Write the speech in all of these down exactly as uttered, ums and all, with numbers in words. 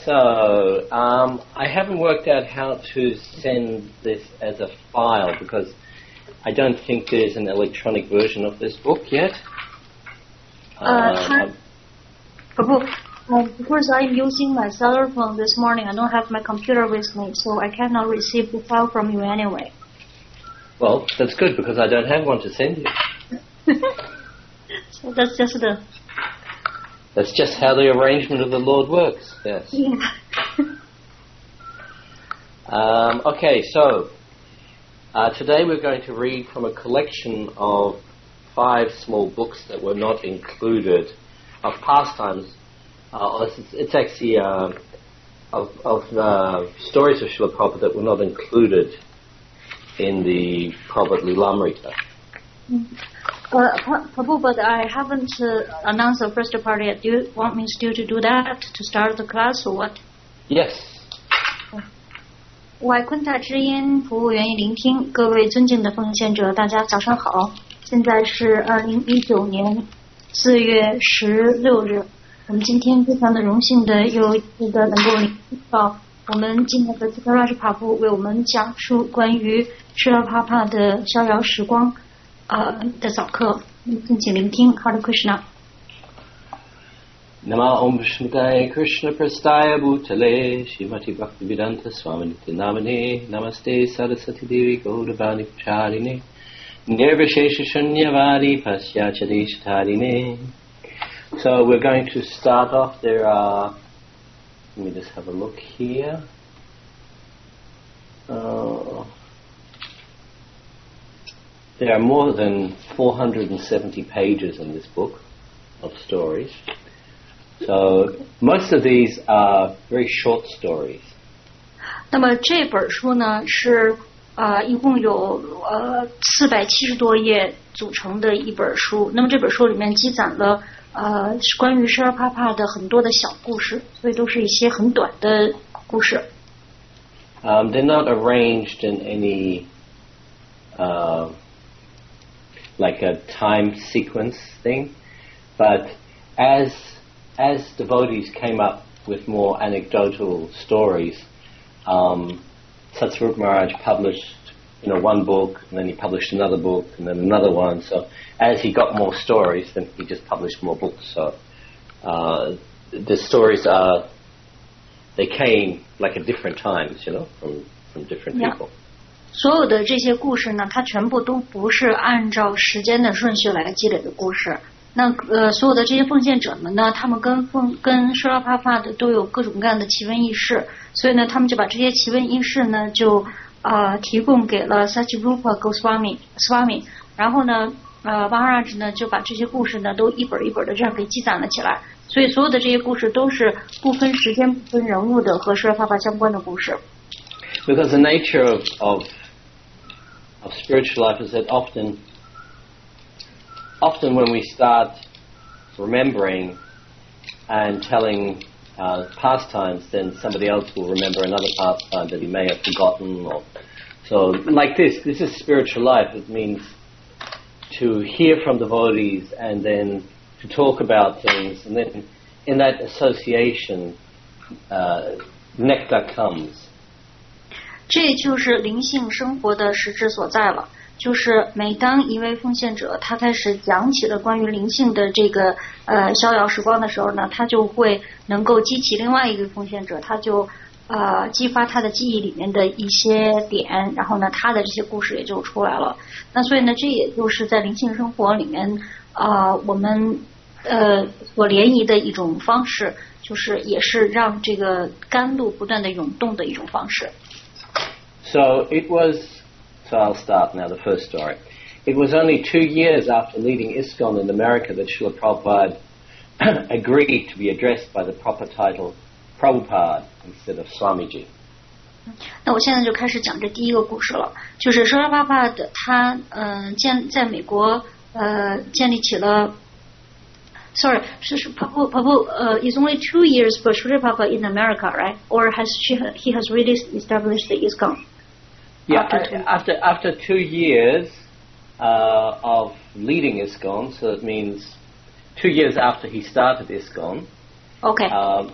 So, um, I haven't worked out how to send this as a file because I don't think there's an electronic version of this book yet. Uh, uh, uh, because I'm using my cellular phone this morning, I don't have my computer with me, so I cannot receive the file from you anyway. Well, that's good because I don't have one to send you. So that's just the... That's just how the arrangement of the Lord works, yes. Yeah. um, okay, so uh, today we're going to read from a collection of five small books that were not included, of pastimes. Uh, it's, it's actually uh, of, of uh, stories of Srila Prabhupada that were not included in the Prabhupada Lilamrita. Mm. Uh, Prabhu, but I haven't uh, announced the first part yet. Do you want me still to do that to start the class or what? Yes. 外昆塔之音，服务愿意聆听。各位尊敬的奉献者，大家早上好。现在是二零一九年四月十六日。我们今天非常的荣幸的又一次的能够聆听到我们今天的斯科拉什帕布为我们讲述关于施拉帕帕的逍遥时光。Uh, 的早课，敬请聆听 Hare Krishna。 Nama Om Vishnutai Krishna Prastaya Bhutale Shrimati Bhaktivedanta Swaminiti Namane Namaste Saraswati Devi Gaudavani Pacharine Nirvishesha Shunyavadi Pasyachadeshatarine. So we're going to start off. There are, let me just have a look here. Uh, There are more than four hundred seventy pages in this book of stories. So most of these are very short stories. 那么这本书呢是呃一共有呃四百七十多页组成的一本书。那么这本书里面积攒了呃关于施拉帕帕的很多的小故事，所以都是一些很短的故事。 Um, they're not arranged in any uh, like a time sequence thing, but as as devotees came up with more anecdotal stories, um, Satsvarupa Maharaj published, you know, one book, and then he published another book, and then another one. So as he got more stories, then he just published more books. So uh, the stories are, they came like at different times, you know, from from different people. Yeah. 所有的这些故事呢，它全部都不是按照时间的顺序来积累的故事。那呃，所有的这些奉献者们呢，他们跟奉跟施拉帕帕的都有各种各样的奇闻异事，所以呢，他们就把这些奇闻异事呢，就呃提供给了 Sachirupa Goswami Swami， 然后呢，呃 Maharaj 呢就把这些故事呢都一本一本的这样给积攒了起来。所以所有的这些故事都是不分时间、不分人物的和施拉帕帕相关的故事。 Because the nature of of of spiritual life is that often, often when we start remembering and telling uh, pastimes, then somebody else will remember another pastime that he may have forgotten. Or so, like this, this is spiritual life. It means to hear from devotees and then to talk about things, and then in that association, uh, nectar comes. 这就是灵性生活的实质所在了，就是每当一位奉献者他开始讲起了关于灵性的这个呃逍遥时光的时候呢，他就会能够激起另外一个奉献者，他就呃激发他的记忆里面的一些点，然后呢他的这些故事也就出来了。那所以呢，这也就是在灵性生活里面啊、呃、我们呃所联谊的一种方式，就是也是让这个甘露不断的涌动的一种方式。 So it was, so I'll start now the first story. It was only two years after leading ISKCON in America that Srila Prabhupada agreed to be addressed by the proper title Prabhupada instead of Swamiji. 那我现在就开始讲这第一个故事了，就是施拉帕帕的他呃建在美国呃建立起了 Sorry, Prabhu, Prabhu, uh, it's only two years for Srila Prabhupada in America, right? Or has she, he has really established the ISKCON? Yeah, after two, after, after two years uh, of leading ISKCON, so it means two years after he started ISKCON. Okay. Um,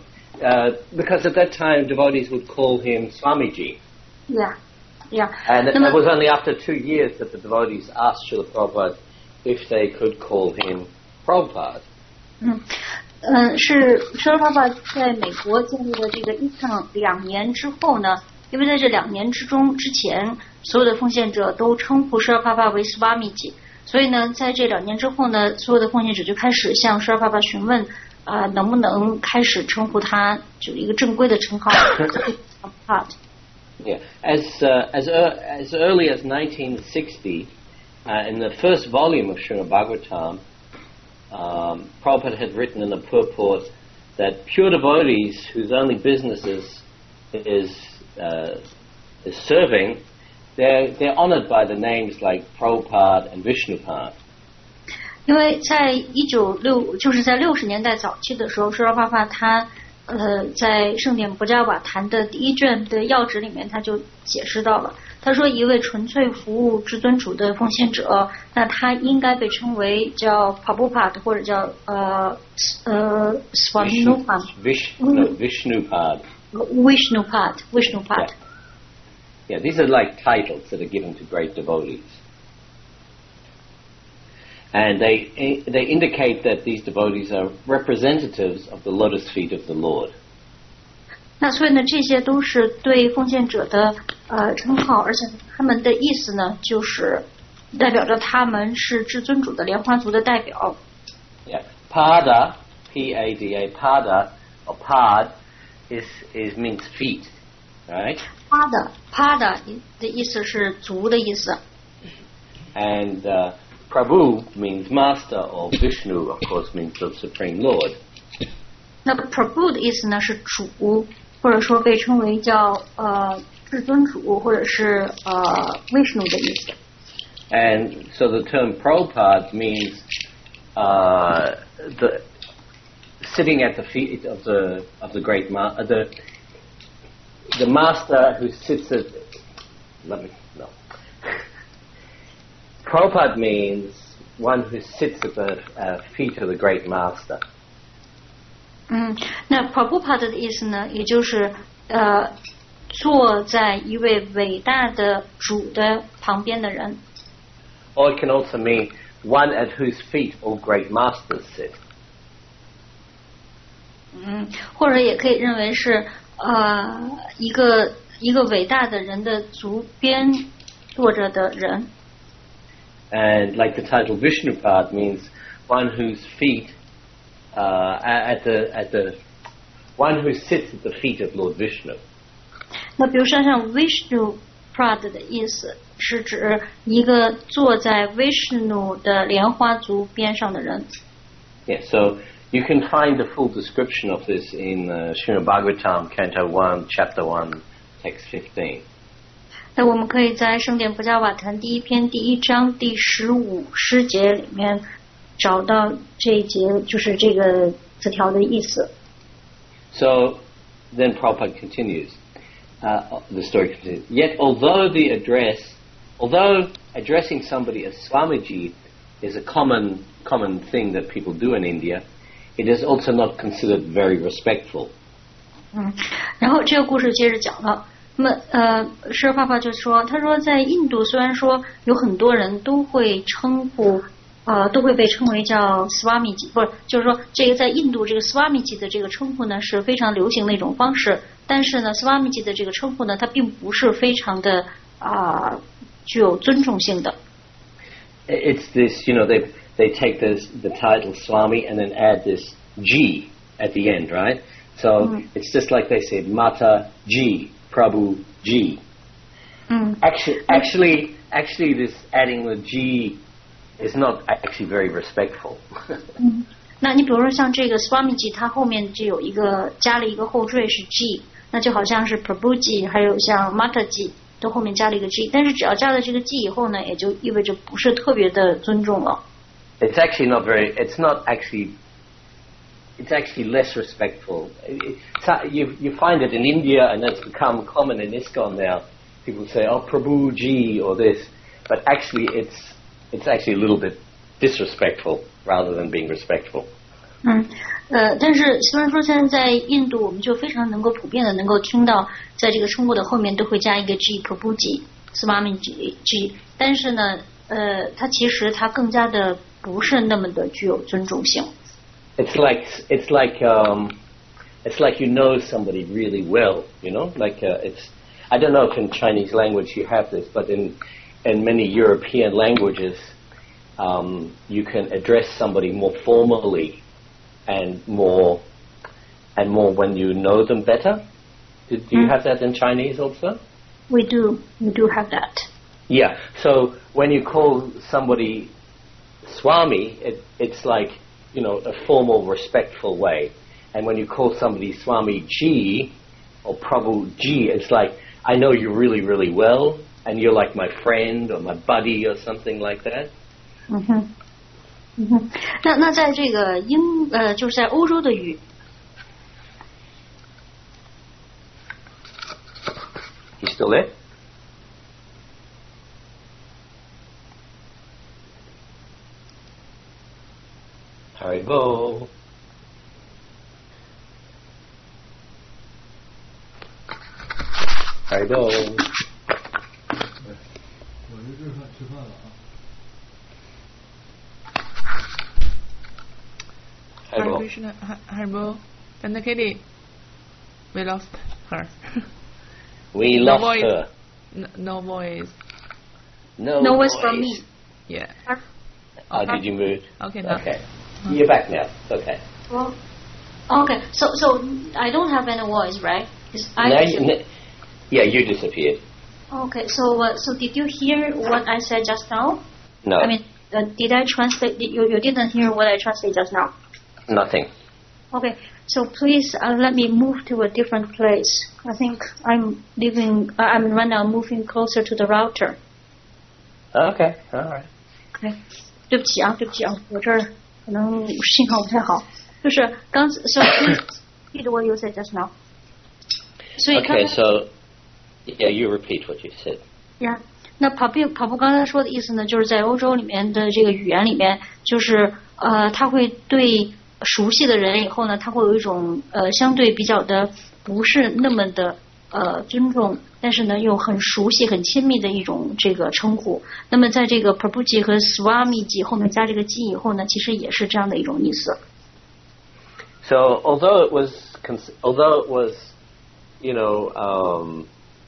uh, because at that time devotees would call him Swamiji. Yeah, yeah. And it 那么 was only after two years that the devotees asked Srila Prabhupada if they could call him Prabhupada. 嗯嗯，是舍巴巴在美国建立了这个伊堂两年之后呢，因为在这两年之中之前，所有的奉献者都称呼舍巴巴为斯瓦米吉，所以呢，在这两年之后呢，所有的奉献者就开始向舍巴巴询问啊、呃，能不能开始称呼他就一个正规的称号。 Yeah, as uh, as uh, as early as nineteen sixty, uh, in the first volume of Srimad Bhagavatam, um, Prabhupada had written in the purport that pure devotees whose only business is is, uh, is serving, they're they're honored by the names like Prabhupada and Vishnupad. 因为在一九六就是在六十年代早期的时候，舍巴巴他。呃，在圣典博伽瓦谈的第一卷的要旨里面，他就解释到了。他说，一位纯粹服务至尊主的奉献者，那他应该被称为叫 Prabhupada 或者叫呃呃 Swaminupad Vishnupad Vishnupad Vishnupad. Yeah, these are like titles that are given to great devotees. And they they indicate that these devotees are representatives of the lotus feet of the Lord. 那所以呢，这些都是对奉献者的呃称号，而且他们的意思呢，就是代表着他们是至尊主的莲花族的代表。 Yeah, Pada, P A D A, Pada or Pad is is means feet, right? Pada, Pada 的意思是足的意思。 And uh, Prabhu means master, or Vishnu, of course, means the Supreme Lord. 那 Prabhu 的意思呢是主，或者说被称为叫呃至尊主，或者是呃 Vishnu 的意思。 And so the term Prabhupada means uh, the sitting at the feet of the of the great ma- uh, the the master who sits at. Let me no. Prabhupada means one who sits at the uh, feet of the great master. 嗯，那 Prabhupada 的意思呢，也就是呃坐在一位伟大的主的旁边的人。 Or it can also mean one at whose feet all great masters sit. 嗯，或者也可以认为是呃一个一个伟大的人的足边坐着的人。 And like the title Vishnupad means one whose feet uh, at the at the one who sits at the feet of Lord Vishnu. 那比如说像 Vishnupad 的意思是指一个坐在 Vishnu 的莲花足边上的人。 Yeah, so you can find the full description of this in uh, Srimad Bhagavatam, Canto one, Chapter one, Text fifteen. 那我们可以在圣典普加瓦坛第一篇第一章第十五诗节里面找到这一节，就是这个字条的意思。 So then Prabhupada continues. Uh, the story continues. Yet, although the address, although addressing somebody as Swamiji is a common common thing that people do in India, it is also not considered very respectful. 嗯，然后这个故事接着讲了。那么，呃，舍爸爸就说，他说在印度虽然说有很多人都会称呼，呃，都会被称为叫斯瓦米吉，不是，就是说这个在印度这个斯瓦米吉的这个称呼呢是非常流行的一种方式，但是呢，斯瓦米吉的这个称呼呢，它并不是非常的啊、呃、具有尊重性的。 It's this, you know, they they take this the title Swami and then add this G at the end, right? So mm. it's just like they said, Mata G. Prabhu G. Mm. Actually, actually, actually, this adding the G is not actually very respectful. 嗯，那你比如说像这个 Swamiji， 它后面就有一个加了一个后缀是 G， 那就好像是 Prabhuji， 还有像 Mataji 都后面加了一个 G， 但是只要加了这个 G 以后呢，也就意味着不是特别的尊重了。 It's actually not very. It's not actually. It's actually less respectful. It's, you, you find it in India, and that's become common in ISKCON now. People say, oh, Prabhu Ji, or this. But actually, it's it's actually a little bit disrespectful rather than being respectful. 嗯，呃，但是虽然说现在在印度，我们就非常能够普遍的能够听到，在这个称呼的后面都会加一个 G Prabhuji Swami G G， 但是呢，呃，它其实它更加的不是那么的具有尊重性。 It's like it's like um, it's like you know somebody really well, you know, like uh, it's. I don't know if in Chinese language you have this, but in in many European languages, um, you can address somebody more formally and more and more when you know them better. Do, do you mm. have that in Chinese also? We do. We do have that. Yeah. So when you call somebody Swami, it, it's like, you know, a formal, respectful way. And when you call somebody Swami Ji or Prabhu Ji, it's like, I know you really, really well, and you're like my friend or my buddy or something like that. 嗯哼，嗯哼，那那在这个英呃，就是在欧洲的语。 You still there? Haribo. Haribo. 我这吃饭吃饭了啊。 Haribo. Krishna, Haribo. And the kitty. We lost her. We no lost voice. her. No, no voice. No, no voice voice from me. Yeah. Oh, did you move? Okay, now. Okay. You're back now. Okay. Well, okay. So so I don't have any voice, right? I no, you, no, yeah, you disappeared. Okay. So uh, so did you hear what I said just now? No. I mean, uh, did I translate? Did you you didn't hear what I translated just now? Nothing. Okay. So please uh, let me move to a different place. I think I'm living. Uh, I'm right now moving closer to the router. Okay. All right. Okay. 对不起啊，对不起啊，我这儿可能信号不太好。就是刚 so repeat what you said just now. 所以 Okay. So yeah, you repeat what you said. Yeah. 那跑步跑步刚才说的意思呢，就是在欧洲里面的这个语言里面，就是呃，他会对熟悉的人以后呢，他会有一种呃相对比较的不是那么的呃尊重，但是呢又很熟悉、很亲密的一种这个称呼。那么在这个 Prabhuji 和 Swamiji 后面加这个 ji 以后呢，其实也是这样的一种意思。 So although it was although it was you know um,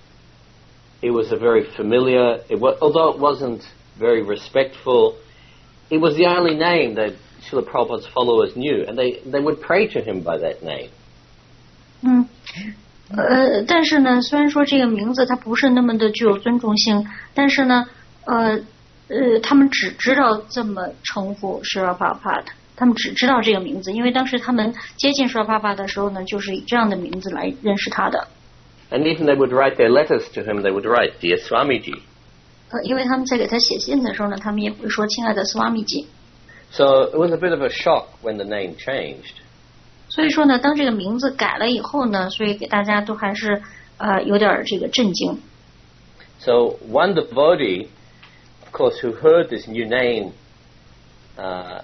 it was a very familiar it was, although it wasn't very respectful, it was the only name that Srila Prabhupada's followers knew, and they they would pray to him by that name. 嗯。呃，但是呢，虽然说这个名字它不是那么的具有尊重性，但是呢，呃呃，他们只知道这么称呼 Srila Prabhupada， 他们只知道这个名字，因为当时他们接近 Srila Prabhupada 的时候呢，就是以这样的名字来认识他的。 And even they would write their letters to him, they would write, Dear Swamiji. 呃，因为他们在给他写信的时候呢，他们也会说亲爱的 Swamiji。 So it was a bit of a shock when the name changed. 所以说呢，当这个名字改了以后呢，所以给大家都还是呃有点这个震惊。 So one devotee, of course, who heard this new name uh,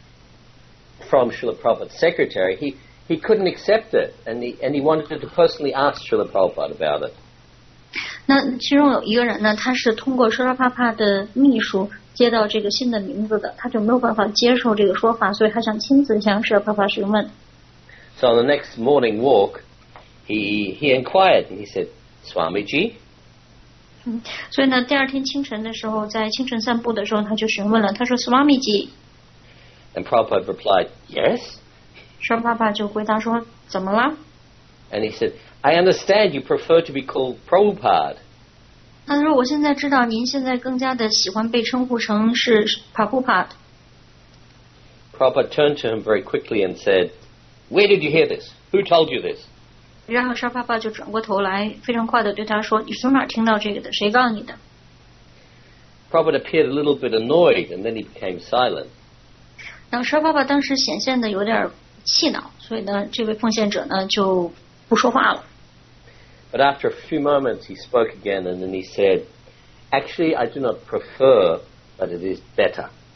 from Srila Prabhupada's secretary, he, he couldn't accept it, and he, and he wanted to personally ask Srila Prabhupada about it. 那其中有一个人呢，他是通过 Srila Prabhupada 的秘书接到这个新的名字的，他就没有办法接受这个说法，所以他想亲自向 Srila Prabhupada 询问。 So on the next morning walk, he he inquired and he said, Swamiji? 嗯，所以呢，第二天清晨的时候，在清晨散步的时候，他就询问了，他说 Swamiji。 And Prabhupada replied, Yes. Srila Prabhupada 就回答说，怎么了？ And he said, I understand you prefer to be called Prabhupada. 他说我现在知道您现在更加的喜欢被称呼成是 Prabhupada。 Prabhupada turned to him very quickly and said, Where did you hear this? Who told you this? 然后 Srila Prabhupada 就转过头来，非常快的对他说：“你从哪儿听到这个的？谁告诉你的？” Prabhupada appeared a little bit annoyed, and then he became silent. 然后 Srila Prabhupada 当时显现的有点气恼，所以呢，这位奉献者呢就不说话了。 But after a few moments, he spoke again, and then he said, Actually, I do not prefer, but it is better.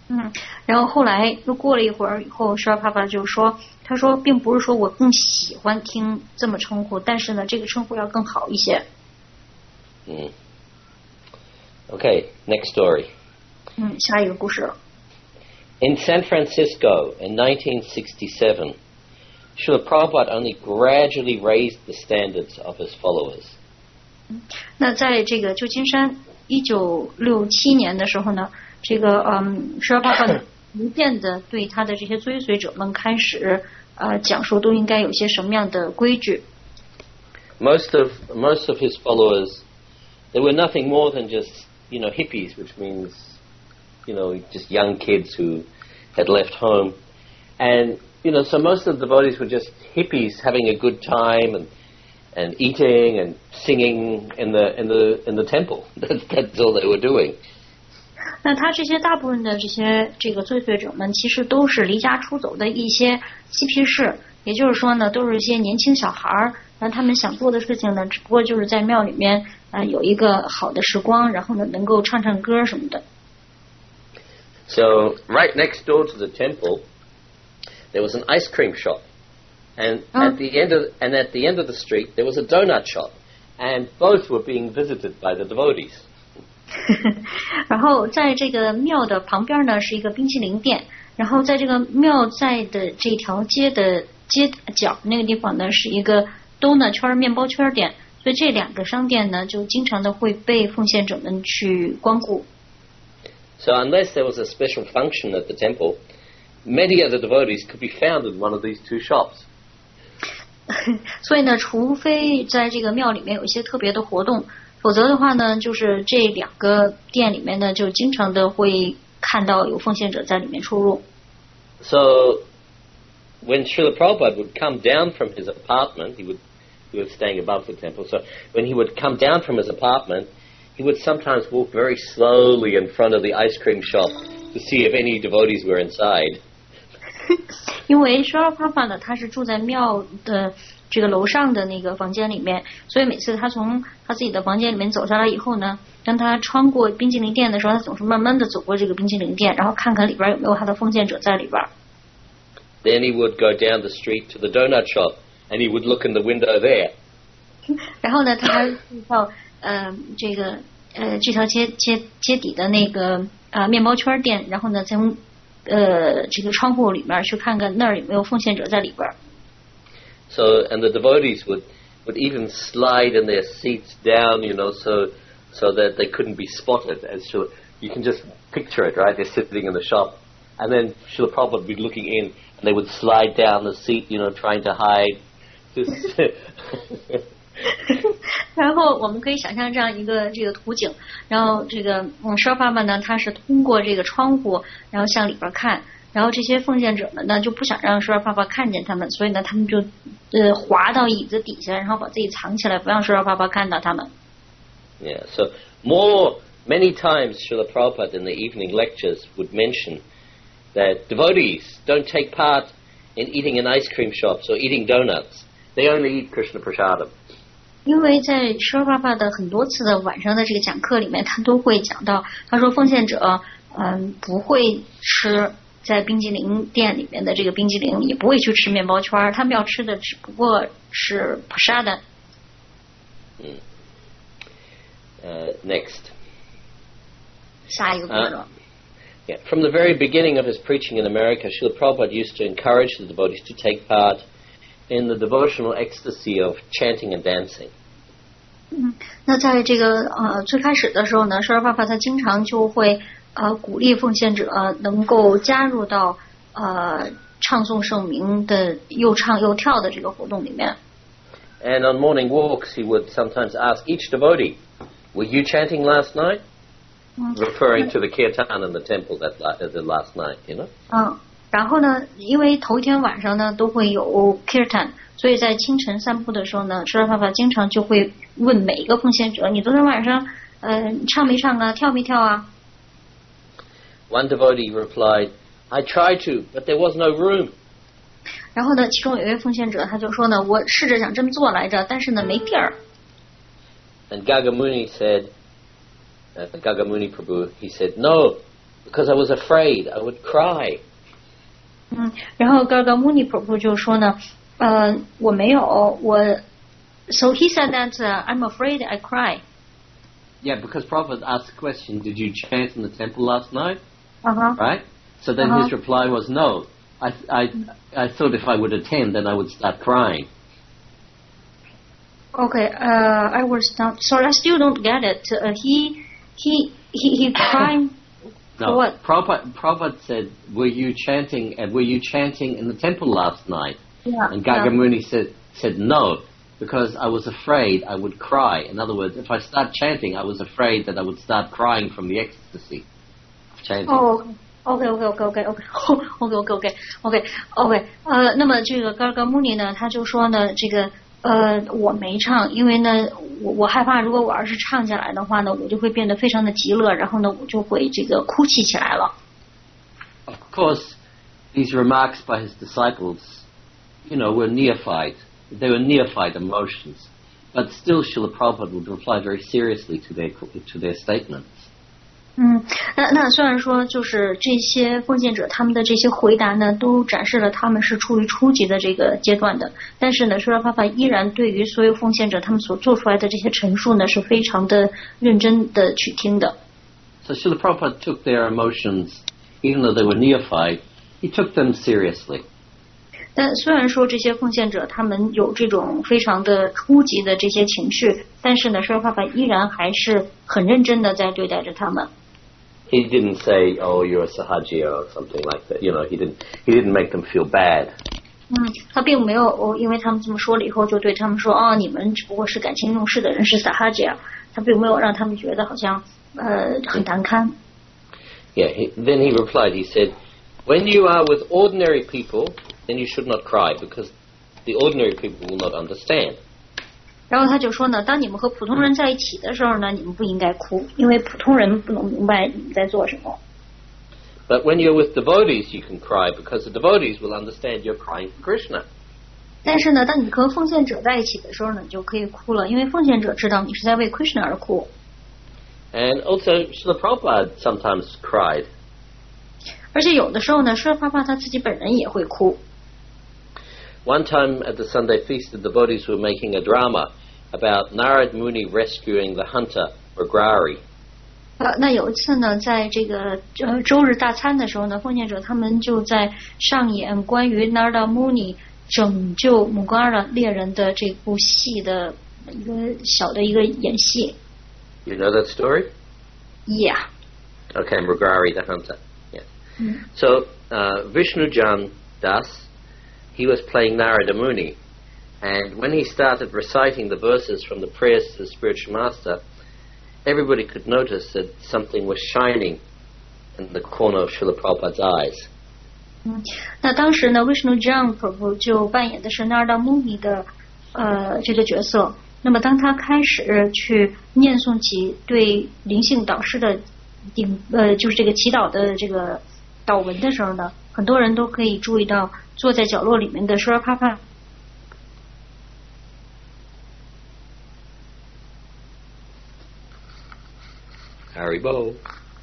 嗯，然后后来又过了一会儿以后，舍帕帕就说，他说并不是说我更喜欢听这么称呼，但是呢，这个称呼要更好一些。 嗯。Okay, next story. 嗯，下一个故事。 In San Francisco in nineteen sixty-seven, Srila Prabhupada only gradually raised the standards of his followers. 那在这个旧金山一九六七年的时候呢，这个嗯，舍帕帕逐渐的对他的这些追随者们开始呃讲述都应该有些什么样的规矩。 Most of most of his followers, they were nothing more than just, you know, hippies, which means, you know, just young kids who had left home. And, you know, so most of the devotees were just hippies having a good time and and eating and singing in the in the in the temple. That's, that's all they were doing. 那他这些大部分的这些这个追随者们，其实都是离家出走的一些嬉皮士，也就是说呢，都是一些年轻小孩儿。那他们想做的事情呢，只不过就是在庙里面啊、呃、有一个好的时光，然后呢能够唱唱歌什么的。 So right next door to the temple, there was an ice cream shop, and oh. at the end of and at the end of the street there was a donut shop, and both were being visited by the devotees. 然后在这个庙的旁边呢是一个冰淇淋店，然后在这个庙在的这条街的街角那个地方呢是一个 donut 圈面包圈店，所以这两个商店呢就经常的会被奉献者们去光顾。 So unless there was a special function at the temple, many other devotees could be found in one of these two shops. 所以呢，除非在这个庙里面有一些特别的活动，否则的话呢，就是这两个店里面呢，就经常的会看到有奉献者在里面出入。 So when Srila Prabhupada would come down from his apartment, he would he was staying above the temple. So when he would come down from his apartment, he would sometimes walk very slowly in front of the ice cream shop to see if any devotees were inside. 因为舍帕帕呢，他是住在庙的这个楼上的那个房间里面，所以每次他从他自己的房间里面走下来以后呢，当他穿过冰淇淋店的时候，他总是慢慢的走过这个冰淇淋店，然后看看里边有没有他的奉献者在里边。 Then he would go down the street to the donut shop, and he would look in the window there. 然后呢，他还到呃这个呃这条街街街底的那个呃面包圈店，然后呢从呃这个窗户里面去看看那儿有没有奉献者在里边。 So and the devotees would would even slide in their seats down, you know, so so that they couldn't be spotted. As Srila, you can just picture it, right? They're sitting in the shop, and then Srila Prabhupada would be looking in, and they would slide down the seat, you know, trying to hide. Just 然后我们可以想象这样一个这个图景，然后这个嗯舍帕帕呢，他是通过这个窗户，然后向里边看，然后这些奉献者们呢就不想让舍帕帕看见他们，所以呢他们就呃滑到椅子底下，然后把自己藏起来，不让舍帕帕看到他们。 Yeah, so more many times Srila Prabhupada in the evening lectures would mention that devotees don't take part in eating in ice cream shops or eating donuts. They only eat Krishna Prasadam. 因为在舍帕帕的很多次的晚上的这个讲课里面，他都会讲到，他说奉献者嗯不会吃在冰激凌店里面的这个冰激凌，也不会去吃面包圈，他们要吃的只不过是 prasada。 嗯。Uh, next. 下一个故事。 Uh, yeah, from the very beginning of his preaching in America, Srila Prabhupada used to encourage the devotees to take part in the devotional ecstasy of chanting and dancing. 嗯，那在这个呃最开始的时候呢，舍帕帕他经常就会呃鼓励奉献者、呃、能够加入到呃唱诵圣名的又唱又跳的这个活动里面。 And on morning walks, he would sometimes ask each devotee, "Were you chanting last night?" Mm. Referring to the kirtan in the temple that uh, the last night, you know. 嗯，然后呢，因为头一天晚上呢都会有 kirtan， 所以在清晨散步的时候呢，舍帕帕经常就会问每一个奉献者：“你昨天晚上呃唱没唱啊，跳没跳啊？” One devotee replied, "I tried to, but there was no room." 然后呢，其中有一位奉献者他就说呢：“我试着想这么做来着，但是呢没地儿。” And Gagamuni said, uh, Gagamuni Prabhu, he said, "No, because I was afraid I would cry. 嗯，然后 Gargamuni Prabhu 就说呢，呃，我没有，我 ，so he said that、uh, I'm afraid I cry. Yeah, because Prabhupada asked the question, did you chant in the temple last night? Uh-huh. Right? So then uh-huh. his reply was no. I, I, I thought if I would attend, then I would start crying. Okay, uh, I was not, sorry, I still don't get it. Uh, he, he, he, he cried No, for what? Prabhupada, Prabhupada said, were you chanting, and were you chanting in the temple last night? Yeah. And Gargamuni yeah. said, said no, because I was afraid I would cry. In other words, if I start chanting, I was afraid that I would start crying from the ecstasy of chanting. Oh, OK OK OK OK OK OK OK OK OK OK 呃，那么这个 Gargamuni 呢，他就说呢，这个呃我没唱，因为呢我我害怕，如果我要是唱下来的话呢，我就会变得非常的极乐，然后呢我就会这个哭泣起来了。 Of course, these remarks by his disciples, you know, were neophyte. They were neophyte emotions, but still, Srila Prabhupada would reply very seriously to their to their statements. 嗯，那那虽然说就是这些奉献者他们的这些回答呢，都展示了他们是处于初级的这个阶段的，但是呢，Srila Prabhupada依然对于所有奉献者他们所做出来的这些陈述呢，是非常的认真的去听的。 So Srila Prabhupada took their emotions, even though they were neophyte, he took them seriously. 但虽然说这些奉献者他们有这种非常的初级的这些情绪，但是呢，Srila Prabhupada依然还是很认真的在对待着他们。 He didn't say, "Oh, you're a sahaja" or something like that. You know, he didn't. He didn't make them feel bad. 嗯，他并没有哦，因为他们这么说了以后，就对他们说，哦，你们只不过是感情用事的人，是 sahaja。他并没有让他们觉得好像呃很难堪。 Yeah. He, then he replied. He said, "When you are with ordinary people, then you should not cry because the ordinary people will not understand." 然后他就说呢，当你们和普通人在一起的时候呢，你们不应该哭，因为普通人不能明白你们在做什么。 But when you're with devotees, you can cry because the devotees will understand you're crying for Krishna. 但是呢，当你和奉献者在一起的时候呢，你就可以哭了，因为奉献者知道你是在为 Krishna 而哭。 And also, Srila Prabhupada sometimes cried. 而且有的时候呢，Srila Prabhupada他自己本人也会哭。 One time at the Sunday feast, the devotees were making a drama about Narad Muni rescuing the hunter Mrigarari. 呃，那有一次呢，在这个呃周日大餐的时候呢，奉献者他们就在上演关于 Narada Muni 拯救 Mrigarari 猎人的这部戏的一个小的一个演戏。 You know that story? Yeah. Okay, Mrigarari the hunter. Yeah. Mm. So uh, Vishnujan Das, he was playing Narada Muni, and when he started reciting the verses from the prayers to the spiritual master, everybody could notice that something was shining in the corner of Srila Prabhupada's eyes. 嗯，那当时呢 ，Vishnujan Prabhu 就扮演的是 Narada Muni 的呃这个角色。那么当他开始去念诵起对灵性导师的顶呃就是这个祈祷的这个祷文的时候呢，很多人都可以注意到坐在角落里面的 Srila Prabhupada。 Haribo.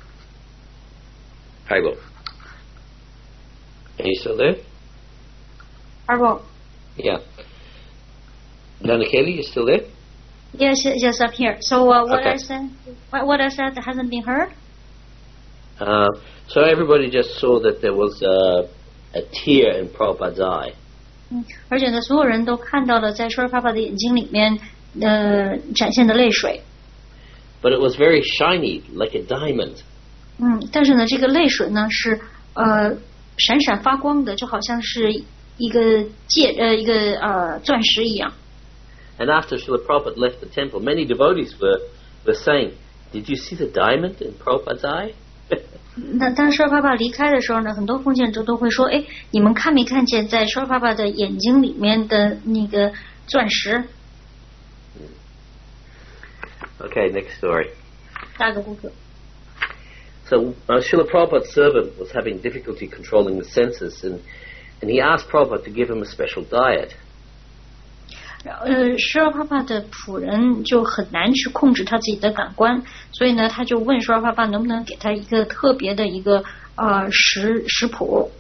Haribo. Are you still there? Haribo. Yeah. Nanakeli, you still there? Yes, yes, I'm here. So uh, what Okay. I said, what, what I said hasn't been heard. Uh, so everybody just saw that there was a, a tear in Prabhupada's eye. 嗯，而且呢，所有人都看到了在 Srila Prabhupada 的眼睛里面呃展现的泪水。 But it was very shiny, like a diamond. 嗯，但是呢，这个泪水呢是呃闪闪发光的，就好像是一个戒呃一个呃钻石一样。 And after Srila Prabhupada left the temple, many devotees were, were saying, "Did you see the diamond in Prabhupada's eye?" 那当 Srila Prabhupada 离开的时候呢，很多奉献者都会说：“哎，你们看没看见在 Srila Prabhupada 的眼睛里面的那个钻石？” Okay, next story. 下个故事。 So uh, Srila Prabhupada's servant was having difficulty controlling the senses, and, and he asked Prabhupada to give him a special diet. 呃，施拉帕帕的仆人就很难去控制他自己的感官，所以呢，他就问施拉帕帕能不能给他一个特别的一个呃食食谱。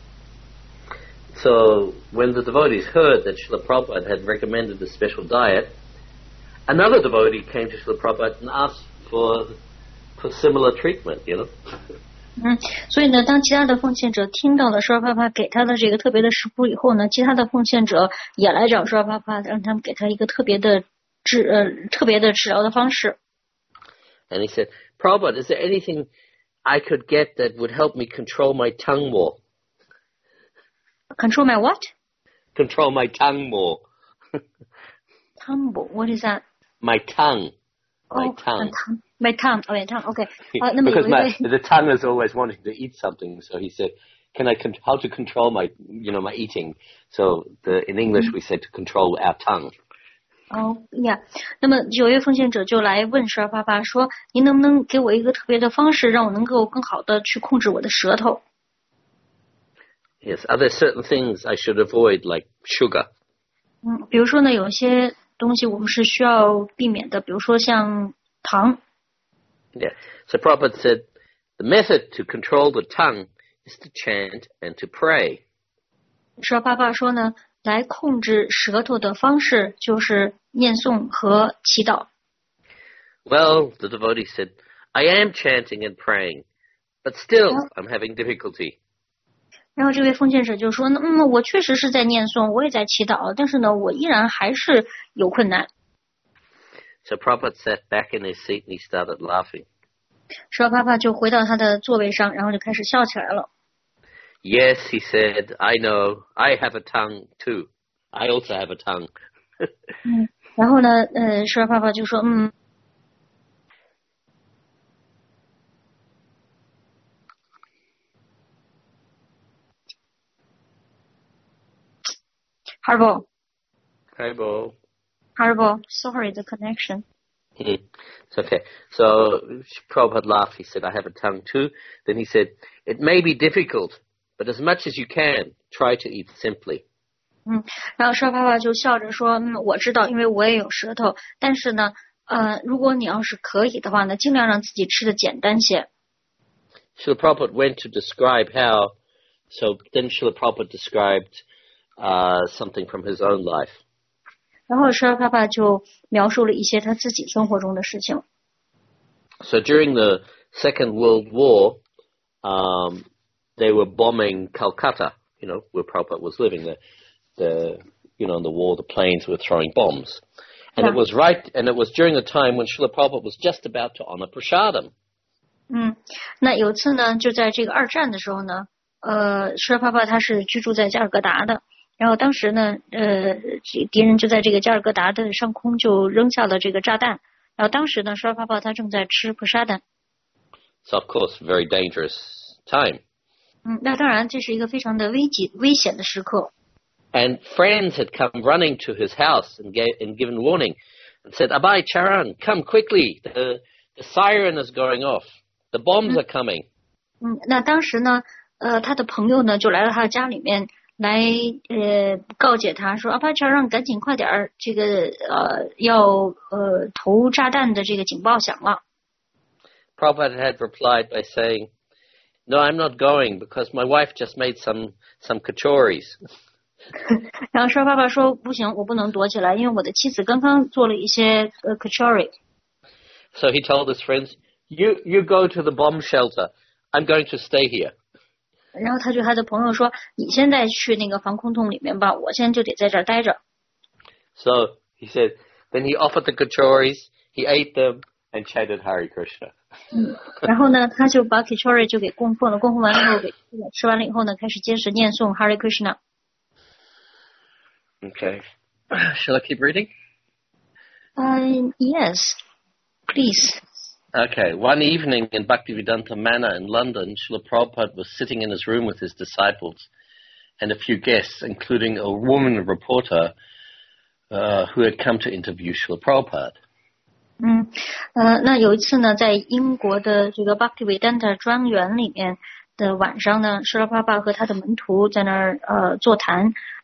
So when the devotees heard that Srila Prabhupada had recommended a special diet, another devotee came to Srila Prabhupada and asked for for similar treatment, you know. 嗯，所以呢，当其他的奉献者听到了施拉帕帕给他的这个特别的食谱以后呢，其他的奉献者也来找施拉帕帕，让他们给他一个特别的治呃特别的治疗的方式。 And he said, Prabhupada, is there anything I could get that would help me control my tongue more? Control my what? Control my tongue more. Tongue, what is that? My tongue. My oh, tongue. My tongue. Oh, my tongue. Okay. Uh, because my, the tongue is always wanting to eat something, so he said, "Can I con- how to control my, you know, my eating?" So the, in English we said to control our tongue. 哦呀，那么有位奉献者就来问施拉帕帕说：“您能不能给我一个特别的方式，让我能够更好的去控制我的舌头？” Yes, are there certain things I should avoid, like sugar? 嗯，比如说呢，有些东西我们是需要避免的，比如说像糖。 Yeah. So Prabhupada said, the method to control the tongue is to chant and to pray. 施拉帕帕说呢，来控制舌头的方式就是念诵和祈祷。 Well, the devotee said, I am chanting and praying, but still I'm having difficulty. 然后这位奉献者就说：“嗯，我确实是在念诵，我也在祈祷，但是呢，我依然还是有困难。” So Prabhupada sat back in his seat and he started laughing. 施拉帕帕就回到他的座位上，然后就开始笑起来了。 Yes, he said, I know, I have a tongue too. I also have a tongue. 嗯，然后呢，呃，施拉帕帕就说：“嗯。” Horrible. Horrible. Horrible. Sorry, the connection. Mm. It's okay. So Prabhupada laughed. He said, I have a tongue too. Then he said, it may be difficult, but as much as you can, try to eat simply. 嗯，然后施拉帕帕就笑着说：“嗯，我知道，因为我也有舌头。但是呢，呃，如果你要是可以的话呢，尽量让自己吃的简单些。” Srila Prabhupada went to describe how. So then Srila Prabhupada described uh, something from his own life. 然后施拉帕帕就描述了一些他自己生活中的事情。 So during the Second World War, um, they were bombing Calcutta, you know, where Prabhupada was living. The, the, you know, in the war, the planes were throwing bombs. And yeah. it was right, and it was during the time when Srila Prabhupada was just about to honor Prasadam. 嗯，那有一次呢，就在这个二战的时候呢，呃，施拉帕帕他是居住在加尔各答的。然后当时呢，呃，敌人就在这个加尔各答的上空就扔下了这个炸弹。然后当时呢，施拉帕帕他正在吃普沙丹。 So of course, very dangerous time. 嗯，那当然这是一个非常的危急、危险的时刻。 And friends had come running to his house and gave and given warning and said, "Abai Charan, come quickly! The the siren is going off. The bombs are coming." 嗯，那当时呢，呃，他的朋友呢就来到他的家里面。来呃告诫他说阿巴查让赶紧快点儿，这个呃要呃投炸弹的这个警报响了。 Prabhupada had replied by saying, "No, I'm not going because my wife just made some some kachoris." 然后施拉帕帕说不行，我不能躲起来，因为我的妻子刚刚做了一些呃 kachori。 So he told his friends, "You you go to the bomb shelter. I'm going to stay here." 然后他对他的朋友说：“你现在去那个防空洞里面吧，我现在就得在这儿待着。” So he said, then he offered the kachoris, he ate them, and chanted Hare Krishna. 嗯，然后呢，他就把 kachori 就给供奉了，供奉完了以后给吃了，吃完了以后呢，开始接着念诵 Hare Krishna。 Okay, shall I keep reading? Uh, yes, please. Okay, one evening in Bhaktivedanta Manor in London, Srila Prabhupada was sitting in his room with his disciples and a few guests, including a woman reporter uh, who had come to interview Srila Prabhupada. 嗯，呃，那有一次呢，在英国的这个 Bhaktivedanta 庄园里面的晚上呢，施拉帕帕和他的门徒在那儿呃座谈，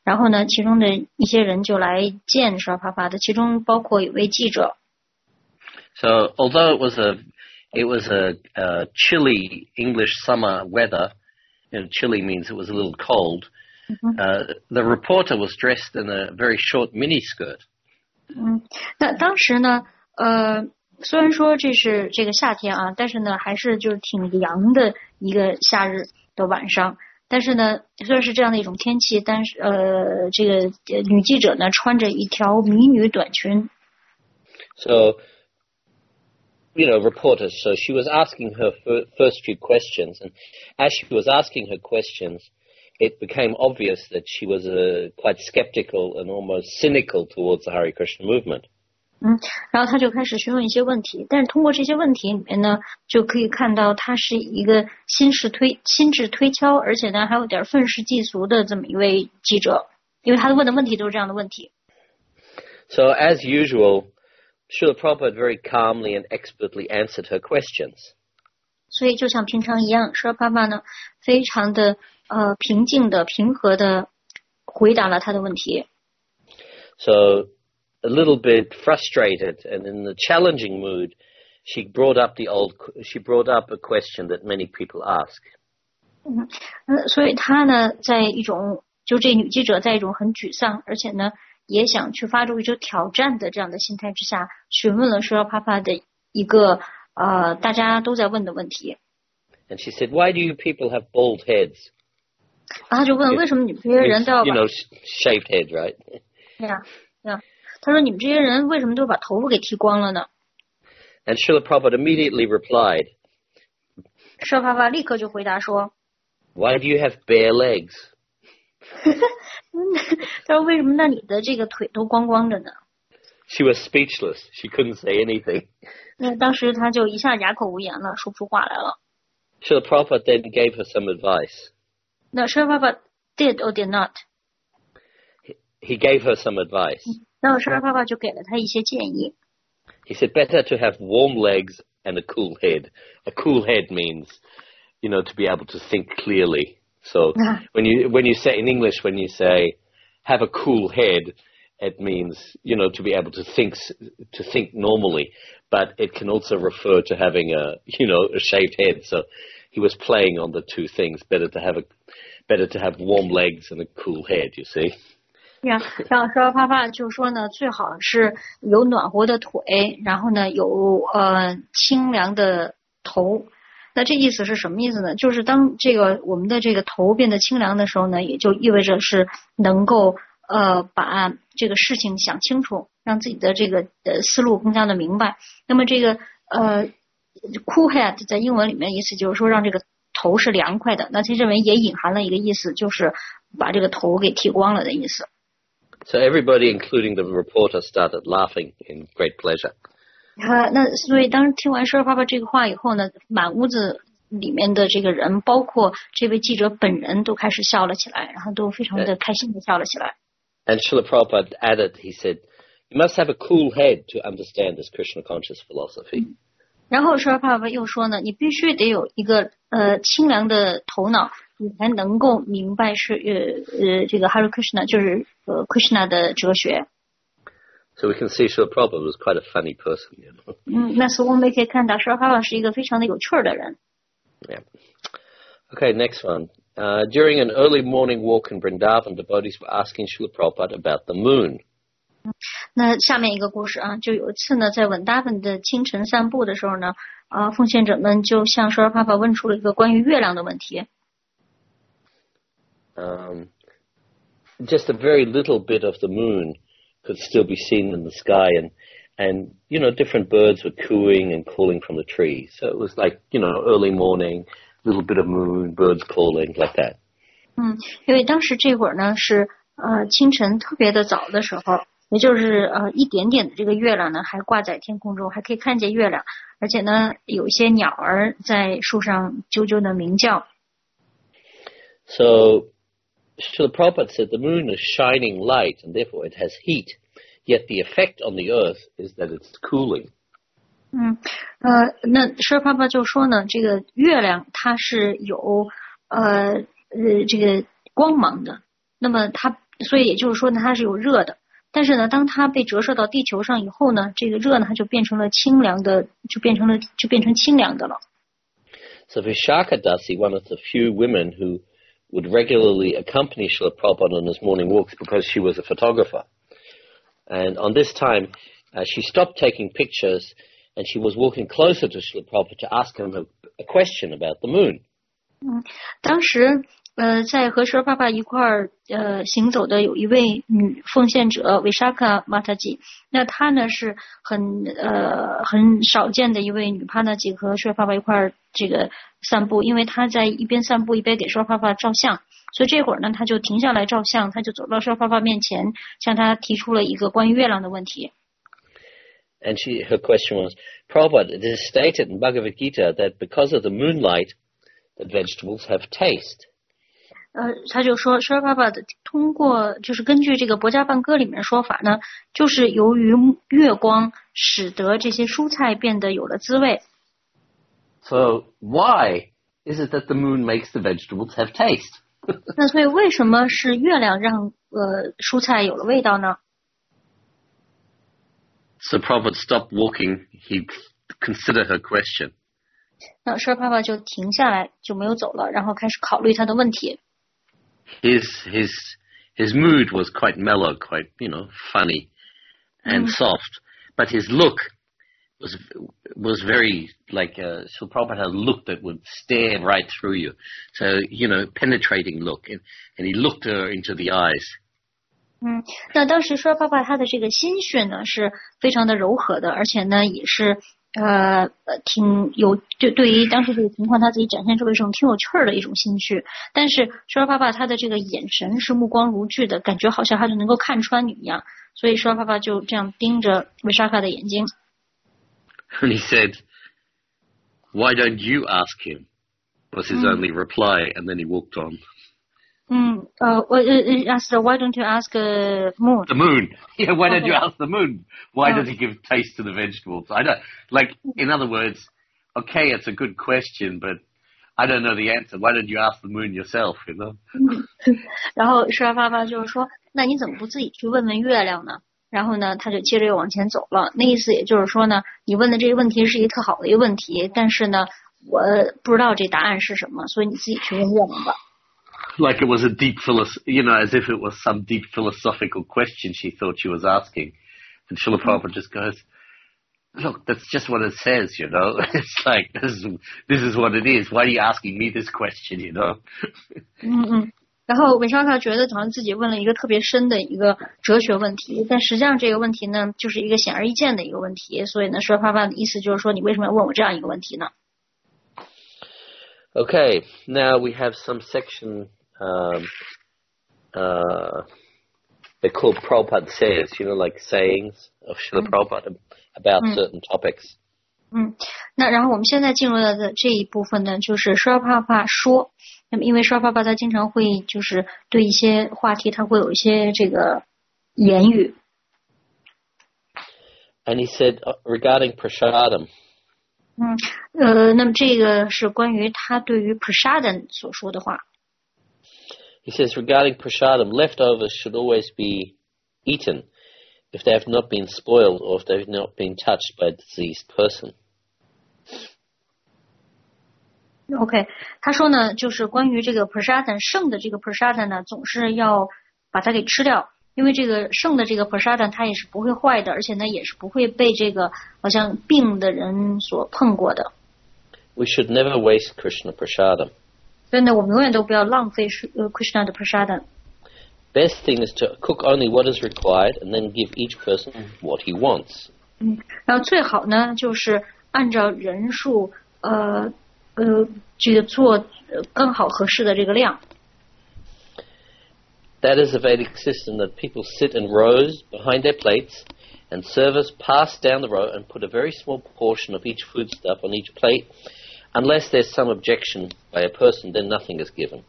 然后呢，其中的一些人就来见舍帕帕的，其中包括有位记者。 So although it was a it was a, a chilly English summer weather, you know, chilly means it was a little cold. Mm-hmm. Uh, the reporter was dressed in a very short miniskirt. 嗯，那当时呢，呃，虽然说这是这个夏天啊，但是呢，还是就是挺凉的一个夏日的晚上。但是呢，虽然是这样的一种天气，但是呃，这个女记者呢穿着一条迷你短裙。 So, you know, reporters. So she was asking her f- first few questions, and as she was asking her questions, it became obvious that she was uh, quite skeptical and almost cynical towards the Hare Krishna movement. 嗯，然后他就开始询问一些问题，但是通过这些问题里面呢，就可以看到他是一个心事推心智推敲，而且呢还有点愤世嫉俗的这么一位记者，因为他问的问题都是这样的问题。 So as usual, Srila Prabhupada very calmly and expertly answered her questions. 所以就像平常一样，舍帕帕呢非常的呃平静的、平和的回答了他的问题。 So a little bit frustrated and in the challenging mood, she brought up the old. She brought up a question that many people ask. 嗯，呃，所以她呢，在一种就这女记者在一种很沮丧，而且呢也想去发出一种挑战的这样的心态之下，询问了舍帕帕的一个呃大家都在问的问题。 And she said, "Why do you people have bald heads?" 然后他就问为什么你们这些人都要把 you know shaved head, right? 对呀，对呀。他说：“你们这些人为什么都把头发给剃光了呢？” And Srila Prabhupada immediately replied, 舍帕帕立刻就回答说 "Why do you have bare legs?" 他说：“为什么那你的这个腿都光光的呢？” She was speechless. She couldn't say anything. 那当时他就一下哑口无言了，说不出话来了。 Srila Prabhupada then gave her some advice. 那舍帕帕 did or did not? He, he gave her some advice. 那舍帕帕就给了他一些建议。 He said, better to have warm legs and a cool head. A cool head means, you know, to be able to think clearly. So when you when you say in English, when you say have a cool head, it means, you know, to be able to think to think normally. But it can also refer to having a, you know, a shaved head. So he was playing on the two things. Better to have a better to have warm legs and a cool head. You see. 呀，像舍帕帕就说呢，最好是有暖和的腿，然后呢有呃清凉的头。那这意思是什么意思呢？就是当这个我们的这个头变得清凉的时候呢，也就意味着是能够呃把这个事情想清楚，让自己的这个呃思路更加的明白。那么这个呃 cool head 在英文里面意思就是说让这个头是凉快的。那其实认为也隐含了一个意思，就是把这个头给剃光了的意思。 So everybody, including the reporter, started laughing in great pleasure. 啊，那所以当听完舍帕帕这个话以后呢，满屋子里面的这个人，包括这位记者本人都开始笑了起来，然后都非常的开心的笑了起来。 And Srila Prabhupada added, he said, "You must have a cool head to understand this Krishna conscious philosophy." 然后舍帕帕又说呢，你必须得有一个呃清凉的头脑，你才能够明白是呃呃这个 Hare Krishna 就是呃 Krishna 的哲学。 So we can see Srila Prabhupada was quite a funny person, you know. 嗯，那所以我们也可以看到舍帕帕是一个非常的有趣儿的人。 Yeah. Okay, next one. Uh, during an early morning walk in Vrindavan, devotees were asking Srila Prabhupada about the moon. 那下面一个故事啊，就有一次呢，在文达本的清晨散步的时候呢，啊，奉献者们就向舍帕帕问出了一个关于月亮的问题。 Um, just a very little bit of the moon could still be seen in the sky, and and you know different birds were cooing and calling from the trees. So it was like you know early morning, little bit of moon, birds calling like that. 嗯，因为当时这会儿呢是呃清晨特别的早的时候，也就是呃一点点的这个月亮呢还挂在天空中，还可以看见月亮，而且呢有一些鸟儿在树上啾啾的鸣叫。 So Srila Prabhupada said the moon is shining light and therefore it has heat, yet the effect on the earth is that it's cooling. 嗯，呃，那舍帕帕就说呢，这个月亮它是有呃呃这个光芒的，那么它所以也就是说呢，它是有热的。但是呢，当它被折射到地球上以后呢，这个热呢，它就变成了清凉的，就变成了就变成清凉的了。 So Vishakadasi, one of the few women who would regularly accompany Srila Prabhupada on his morning walks because she was a photographer. And on this time, uh, she stopped taking pictures and she was walking closer to Srila Prabhupada to ask him a, a question about the moon. 嗯，当时呃，在和舍爸爸一块儿呃行走的有一位女奉献者维沙卡玛塔吉，那她呢是很呃很少见的一位女帕纳吉和舍爸爸一块儿这个散步，因为她在一边散步一边给舍爸爸照相，所以这会儿呢她就停下来照相，她就走到舍爸爸面前，向他提出了一个关于月亮的问题。 And she, her question was, Prabhupada, it is stated in Bhagavad Gita that because of the moonlight, that vegetables have taste. 呃，他就说，舍爸爸的通过就是根据这个《博迦梵歌》里面的说法呢，就是由于月光使得这些蔬菜变得有了滋味。 So why is it that the moon makes the vegetables have taste? 那所以为什么是月亮让呃蔬菜有了味道呢？ So Prabhupada stopped walking. He considered her question. 那舍爸爸就停下来，就没有走了，然后开始考虑他的问题。 His his his mood was quite mellow, quite you know funny and mm. soft, but his look was was very like uh, Srila Prabhupada had a look that would stare right through you. So you know, penetrating look, and, and he looked her into the eyes. 嗯，那当时舍爸爸他的这个心绪呢是非常的柔和的，而且呢也是呃呃挺有对对于当时这个情况他自己展现出了一种挺有趣儿的一种心绪。但是舍爸爸他的这个眼神是目光如炬的，感觉好像他就能够看穿你一样，所以舍爸爸就这样盯着维沙卡的眼睛。 And he said, "Why don't you ask him?" was his only reply, and then he walked on. 嗯，呃，我呃 asked why don't you ask uh, moon? The moon. Yeah, why don't Okay. you ask the moon? Why Oh. does he give taste to the vegetables? I don't like. In other words, okay, it's a good question, but I don't know the answer. Why don't you ask the moon yourself? You know. 然后舍爸爸就是说，那你怎么不自己去问问月亮呢？然后呢，他就接着又往前走了。那意思也就是说呢，你问的这个问题是一个特好的一个问题，但是呢，我不知道这答案是什么，所以你自己去问月亮吧。 Like it was a deep philosoph, you know, as if it was some deep philosophical question she thought she was asking. And Srila Prabhupada just goes, look, that's just what it says, you know. It's like, this is, this is what it is. Why are you asking me this question, you know? 嗯嗯。然后维沙卡觉得好像自己问了一个特别深的一个哲学问题，但实际上这个问题呢，就是一个显而易见的一个问题。所以呢，舍爸爸的意思就是说，你为什么要问我这样一个问题呢？ Okay, now we have some section um, uh, they're called Prabhupada says, you know, like sayings of Srila Prabhupada about Mm. certain topics. 嗯，那然后我们现在进入到的这一部分呢，就是舍爸爸说。那么因为舍爸爸他经常会就是对一些话题他会有一些这个言语。 And he said uh, regarding prasadam, 嗯，呃，那么这个是关于他对于 prasadam 所说的话。 he says regarding prasadam, leftovers should always be eaten if they have not been spoiled or if they've not been touched by a diseased person. OK， 他说呢，就是关于这个 prasadam 剩的这个 prasadam 呢，总是要把它给吃掉，因为这个剩的这个 prasadam 它也是不会坏的，而且呢也是不会被这个好像病的人所碰过的。 We should never waste Krishna prasadam. 所以呢，我们永远都不要浪费呃 Krishna 的 prasadam。 Best thing is to cook only what is required and then give each person what he wants. 嗯，然后最好呢就是按照人数呃呃这个做呃刚好合适的这个量。 That is a Vedic system that people sit in rows behind their plates and servers pass down the row and put a very small portion of each foodstuff on each plate. Unless there's some objection by a person, then nothing is given.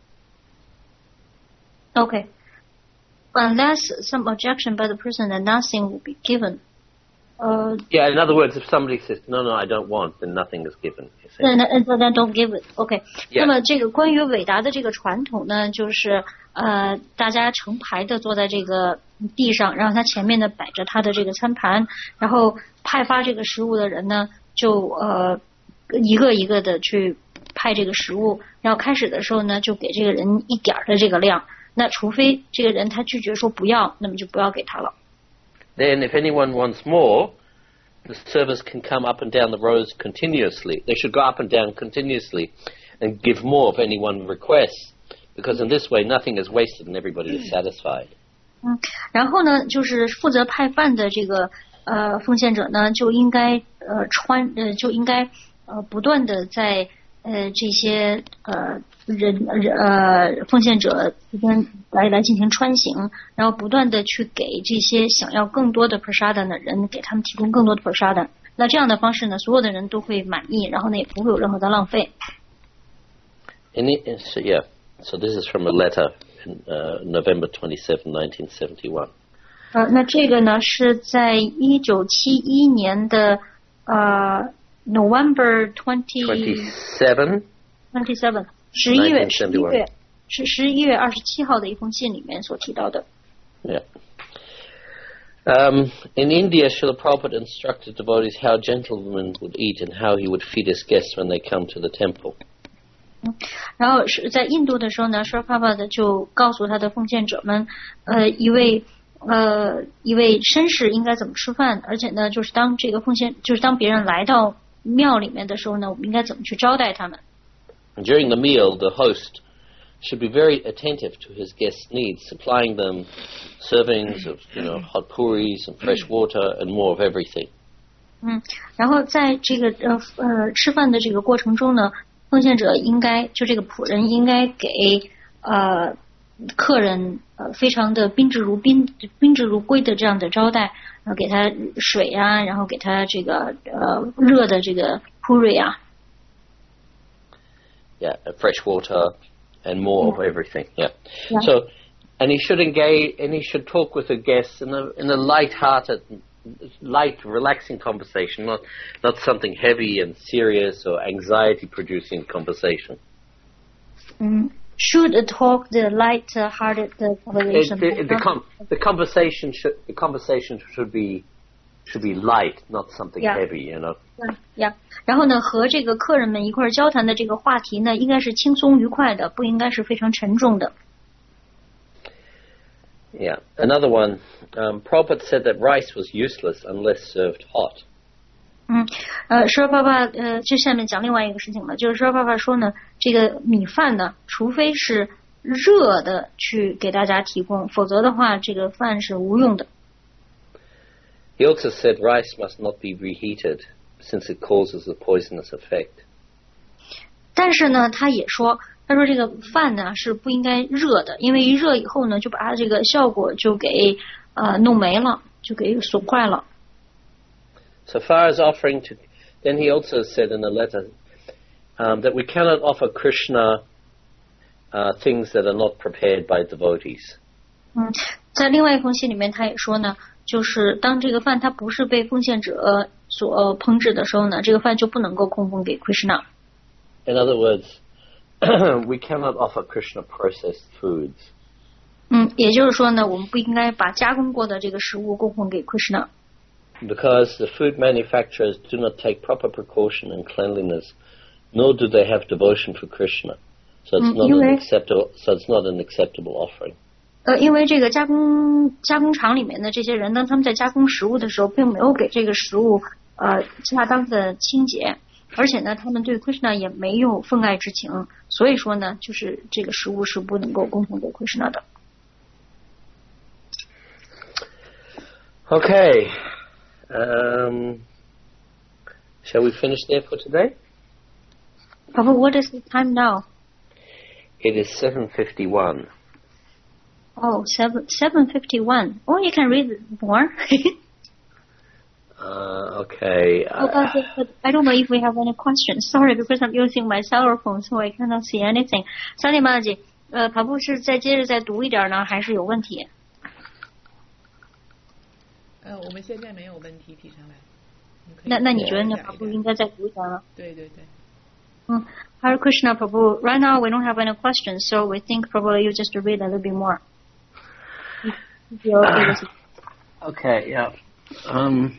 OK， unless some objection by the person, then nothing will be given. 呃。 Yeah, in other words, if somebody says no, no, I don't want, then nothing is given. 那那那那 don't give it. OK. Yeah. 那么这个关于伟达的这个传统呢，就是呃大家成排的坐在这个地上，然后他前面呢摆着他的这个餐盘，然后派发这个食物的人呢就呃一个一个的去派这个食物，然后开始的时候呢就给这个人一点的这个量，那除非这个人他拒绝说不要，那么就不要给他了。 Then if anyone wants more, the servers can come up and down the rows continuously. They should go up and down continuously and give more if anyone requests, because in this way nothing is wasted and everybody is satisfied. 嗯，然后呢，就是负责派饭的这个呃奉献者呢，就应该呃穿呃就应该呃不断的在呃这些呃人人呃奉献者之间来来进行穿行，然后不断的去给这些想要更多的 prasada 的人给他们提供更多的 prasada。那这样的方式呢，所有的人都会满意，然后呢也不会有任何的浪费。 In the, so, yeah, so this is from a letter in uh, November twenty-seventh, nineteen seventy-one. 呃，那这个呢是在一九七一年的呃 November twenty twenty-seven twenty seven 十一月十一 1971 月是十一月二十七号的一封信里面所提到的。 Yeah. Um, in India, Srila Prabhupada instructed devotees how gentlemen would eat and how he would feed his guests when they come to the temple. 然后是在印度的时候呢，舍帕帕的就告诉他的奉献者们，呃，一位呃一位绅士应该怎么吃饭，而且呢，就是当这个奉献，就是当别人来到庙里面的时候呢，我们应该怎么去招待他们。 During the meal, the host should be very attentive to his guests' needs, supplying them servings of, you know, hot puris and fresh water and more of everything. 嗯，然后在这个呃呃吃饭的这个过程中呢，奉献者应该就这个仆人应该给呃客人呃非常的宾至如宾宾至如归的这样的招待，然后给他水啊，然后给他这个呃热的这个 puri 啊。 Yeah, fresh water and more yeah. of everything. Yeah. yeah. So, and he should engage, and he should talk with the guests in a in a light-hearted, light, relaxing conversation, not not something heavy and serious or anxiety-producing conversation. Mm. Should talk the light-hearted conversation. It, the, the, com- the conversation should the conversation should be should be light, not something yeah. heavy. You know. Yeah. 然后呢，和这个客人们一块儿交谈的这个话题呢，应该是轻松愉快的，不应该是非常沉重的。 Yeah. Another one, um, Prabhupada said that rice was useless unless served hot. 嗯，呃，舍爸爸，呃，这下面讲另外一个事情了，就是舍爸爸说呢，这个米饭呢，除非是热的去给大家提供，否则的话，这个饭是无用的。 He also said rice must not be reheated, since it causes a poisonous effect. 但是呢，他也说，他说这个饭呢是不应该热的，因为一热以后呢，就把它这个效果就给呃弄没了，就给损坏了。 So far as offering to, then he also said in a letter um, that we cannot offer Krishna uh, things that are not prepared by devotees. 嗯，在另外一封信里面，他也说呢，就是当这个饭它不是被奉献者所烹制的时候呢，这个饭就不能够供奉给 Krishna。 In other words, we cannot offer Krishna processed foods. 嗯，也就是说呢，我们不应该把加工过的这个食物供奉给 Krishna。 Because the food manufacturers do not take proper precaution and cleanliness, nor do they have devotion for Krishna. So it's not an acceptable. So it's not an acceptable offering. 呃，因为这个加工加工厂里面的这些人呢，他们在加工食物的时候，并没有给这个食物呃恰当的清洁，而且呢，他们对 Krishna 也没有奉爱之情，所以说呢，就是这个食物是不能够供奉给 Krishna 的。 Okay. Um, shall we finish there for today? Papa, what is the time now? It is seven fifty-one. Oh, seven seven fifty-one. Oh, you can read more. uh, okay. Oh, but, but I don't know if we have any questions. Sorry, because I'm using my cell phone, so I cannot see anything. 三点八姐，呃，跑步是再接着再读一点呢，还是有问题？ 呃，我们现在没有问题提上来。 那那你觉得呢？Prabhu应该再读一下了？ 对对对。 嗯 Hare Krishna Prabhu, right now we don't have any questions, so we think probably you just read a little bit more. If you're okay with it. Okay, yeah. Um,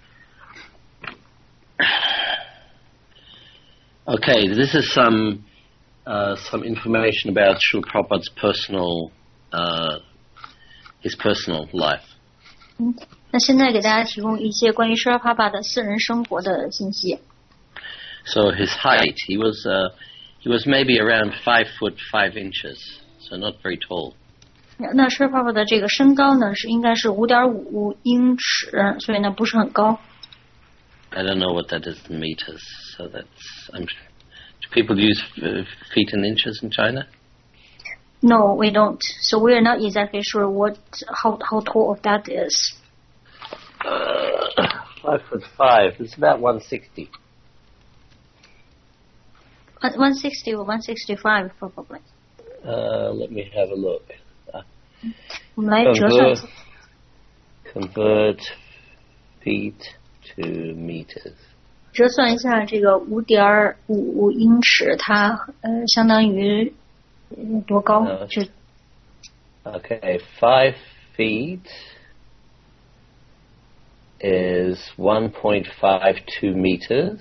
okay, this is some uh, some information about Srila Prabhupada's personal, uh, his personal life. 嗯，那现在给大家提供一些关于施拉帕帕的私人生活的信息。 So his height, he was uh, he was maybe around five foot five inches, so not very tall. 那施拉帕帕的这个身高呢是应该是五点五英尺，所以呢不是很高。 I don't know what that is in meters, so that's. I'm, do people use uh, feet and inches in China? No, we don't. So we are not exactly sure what how how tall of that is. Uh, five foot five. It's about one sixty. one sixty or one sixty-five probably. Uh, let me have a look. 我们来折算。 Convert feet to meters. 折算一下这个五点五英尺，它呃相当于多高？ Uh, 就 okay, five feet is one point five two meters,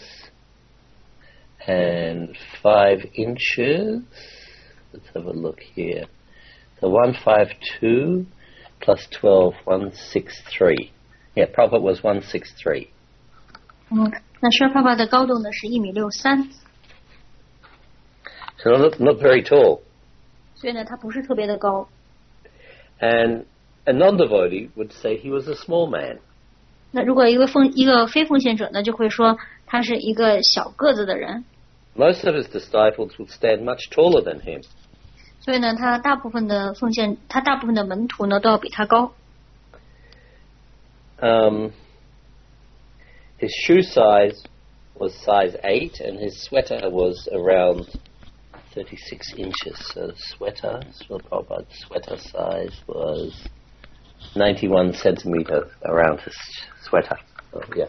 and five inches. Let's have a look here. So one five two plus twelve, one six three. Yeah, Prabhupada was one six three. 嗯，那施拉帕帕的高度呢是一米六三， So not not very tall. 所以呢他不是特别的高。 And a non-devotee would say he was a small man. 那如果一个奉一个非奉献者呢，就会说他是一个小个子的人。 Most of his disciples would stand much taller than him. 所以呢，他大部分的奉献，他大部分的门徒呢都要比他高。 Um, his shoe size was size eight, and his sweater was around thirty-six inches. So the sweater, Srila Prabhupada's sweater size was ninety-one centimeters around his sweater. So, yeah.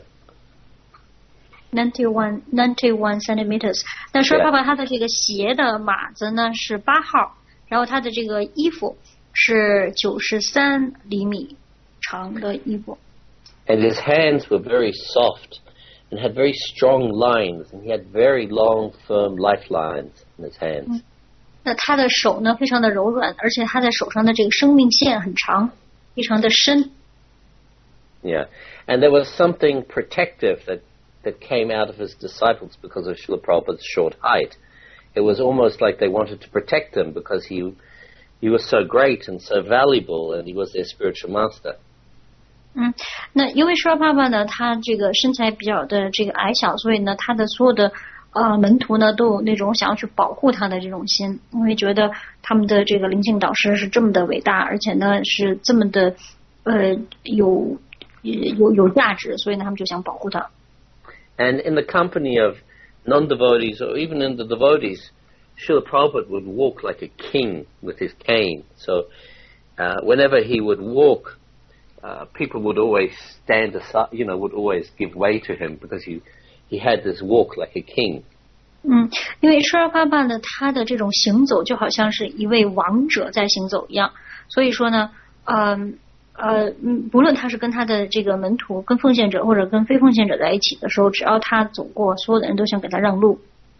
ninety-one ninety-one centimeters。那施拉帕帕他的这个鞋的码子呢是八号，然后他的这个衣服是九十三厘米长的衣服。 And his hands were very soft and had very strong lines, and he had very long, firm lifelines in his hands. 那他的手呢非常的柔软，而且他的手上的这个生命线很长，非常的深。 Yeah, and there was something protective that, that came out of his disciples because of Srila Prabhupada's short height. It was almost like they wanted to protect him because he, he was so great and so valuable, and he was their spiritual master. 嗯，那因为施拉帕帕呢，他这个身材比较的这个矮小，所以呢，他的所有的呃门徒呢都有那种想要去保护他的这种心，因为觉得他们的这个灵性导师是这么的伟大，而且呢是这么的呃有有有价值，所以呢他们就想保护他。 And in the company of non-devotees or even in the devotees, Srila Prabhupada would walk like a king with his cane. So uh, whenever he would walk, uh, people would always stand aside, you know, would always give way to him because he, he had this walk like a king. 嗯，因为施拉帕帕呢，他的这种行走就好像是一位王者在行走一样，所以说呢，嗯。呃，嗯，不论他是跟他的这个门徒、跟奉献者或者跟非奉献者在一起的时候，只要他走过，所有的人都想给他让路。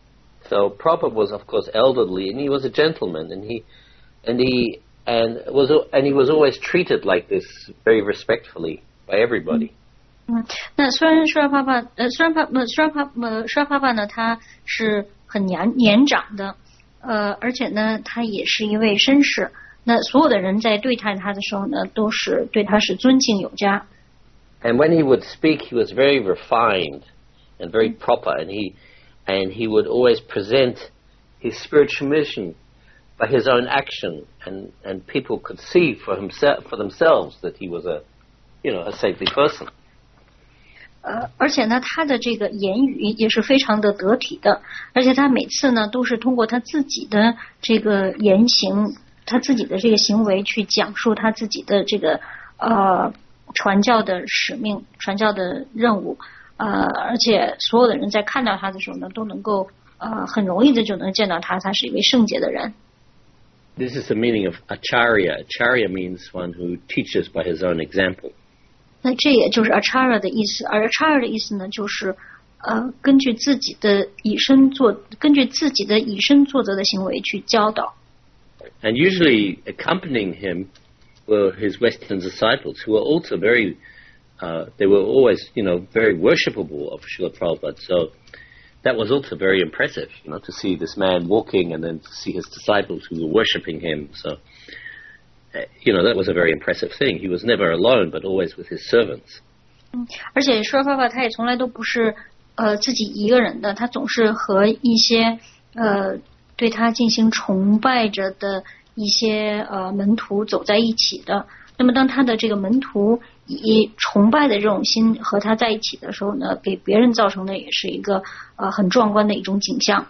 So Prabhupada was, of course, elderly, and he was a gentleman, and he, and he, and was, and he was always treated like this very respectfully by everybody. 嗯，那虽然施拉帕帕，呃，虽然帕，呃，施拉帕，呃，施拉帕帕呢，他是很年年长的，呃，而且呢，他也是一位绅士。 那所有的人在对待他的时候呢，都是对他是尊敬有加。 And when he would speak, he was very refined and very proper, and he and he would always present his spiritual mission by his own action, and, and people could see for himself for themselves that he was a, you know, a saintly person. 呃，而且呢，他的这个言语也是非常的得体的，而且他每次呢都是通过他自己的这个言行。 他自己的这个行为去讲述他自己的这个呃传教的使命、传教的任务，呃，而且所有的人在看到他的时候呢，都能够呃很容易的就能见到他，他是一位圣洁的人。 This is the meaning of acharya. Acharya means one who teaches by his own example. 那这也就是 acharya 的意思，而 acharya 的意思呢，就是呃根据自己的以身作，根据自己的以身作则的行为去教导。 And usually accompanying him were his Western disciples, who were also very, uh, they were always, you know, very worshipable of Srila Prabhupada. So that was also very impressive, you know, to see this man walking and then to see his disciples who were worshipping him. So, uh, you know, that was a very impressive thing. He was never alone, but always with his servants. 嗯，而且Srila Prabhupada他也从来都不是呃自己一个人的，他总是和一些呃对他进行崇拜着的一些呃门徒走在一起的。那么当他的这个门徒以崇拜的这种心和他在一起的时候呢，给别人造成的也是一个呃很壮观的一种景象。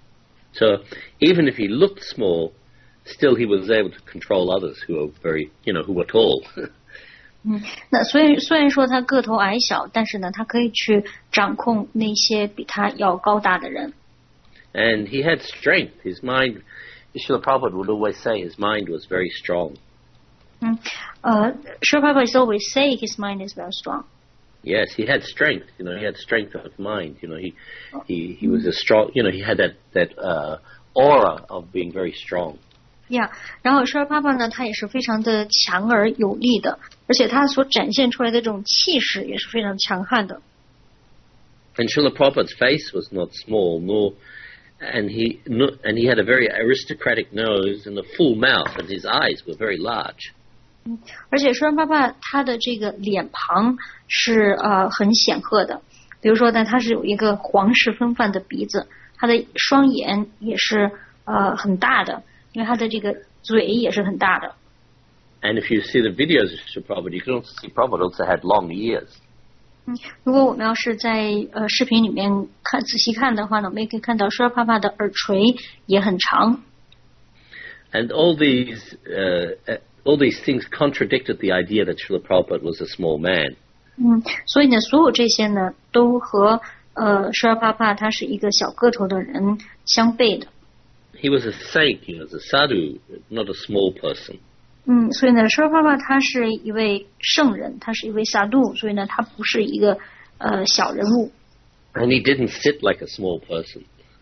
So even if he looked small, still he was able to control others who were very, you know, who were tall. 嗯，那所以虽然说他个头矮小，但是呢，他可以去掌控那些比他要高大的人。 And he had strength. His mind, Srila Prabhupada would always say his mind was very strong. 嗯，呃 Srila Prabhupada is always say his mind is very strong. Yes, he had strength. You know, he had strength of mind. You know, he he he was a strong. You know, he had that that uh, aura of being very strong. Yeah， 然后 Srila Prabhupada 呢，他也是非常的强而有力的，而且他所展现出来的这种气势也是非常强悍的。 And Srila Prabhupada's face was not small, nor and he no, and he had a very aristocratic nose and a full mouth, and his eyes were very large. 嗯，而且Srila Prabhupada他的这个脸庞是呃很显赫的，比如说呢，他是有一个皇室风范的鼻子，他的双眼也是呃很大的，因为他的这个嘴也是很大的。 And if you see the videos of Srila Prabhupada, you can also see Prabhupada also had long ears. 嗯，如果我们要是在呃视频里面看仔细看的话呢，我们也可以看到Srila Prabhupada的耳垂也很长。 And all these uh, all these things contradicted the idea that Srila Prabhupada was a small man. 嗯，所以呢，所有这些呢，都和呃Srila Prabhupada他是一个小个头的人相悖的。 He was a saint, you know, a sadhu, not a small person. 嗯，所以呢Srila Prabhupada他是一位圣人，他是一位萨杜，所以呢，他不是一个呃小人物。 And he didn't sit like a small person.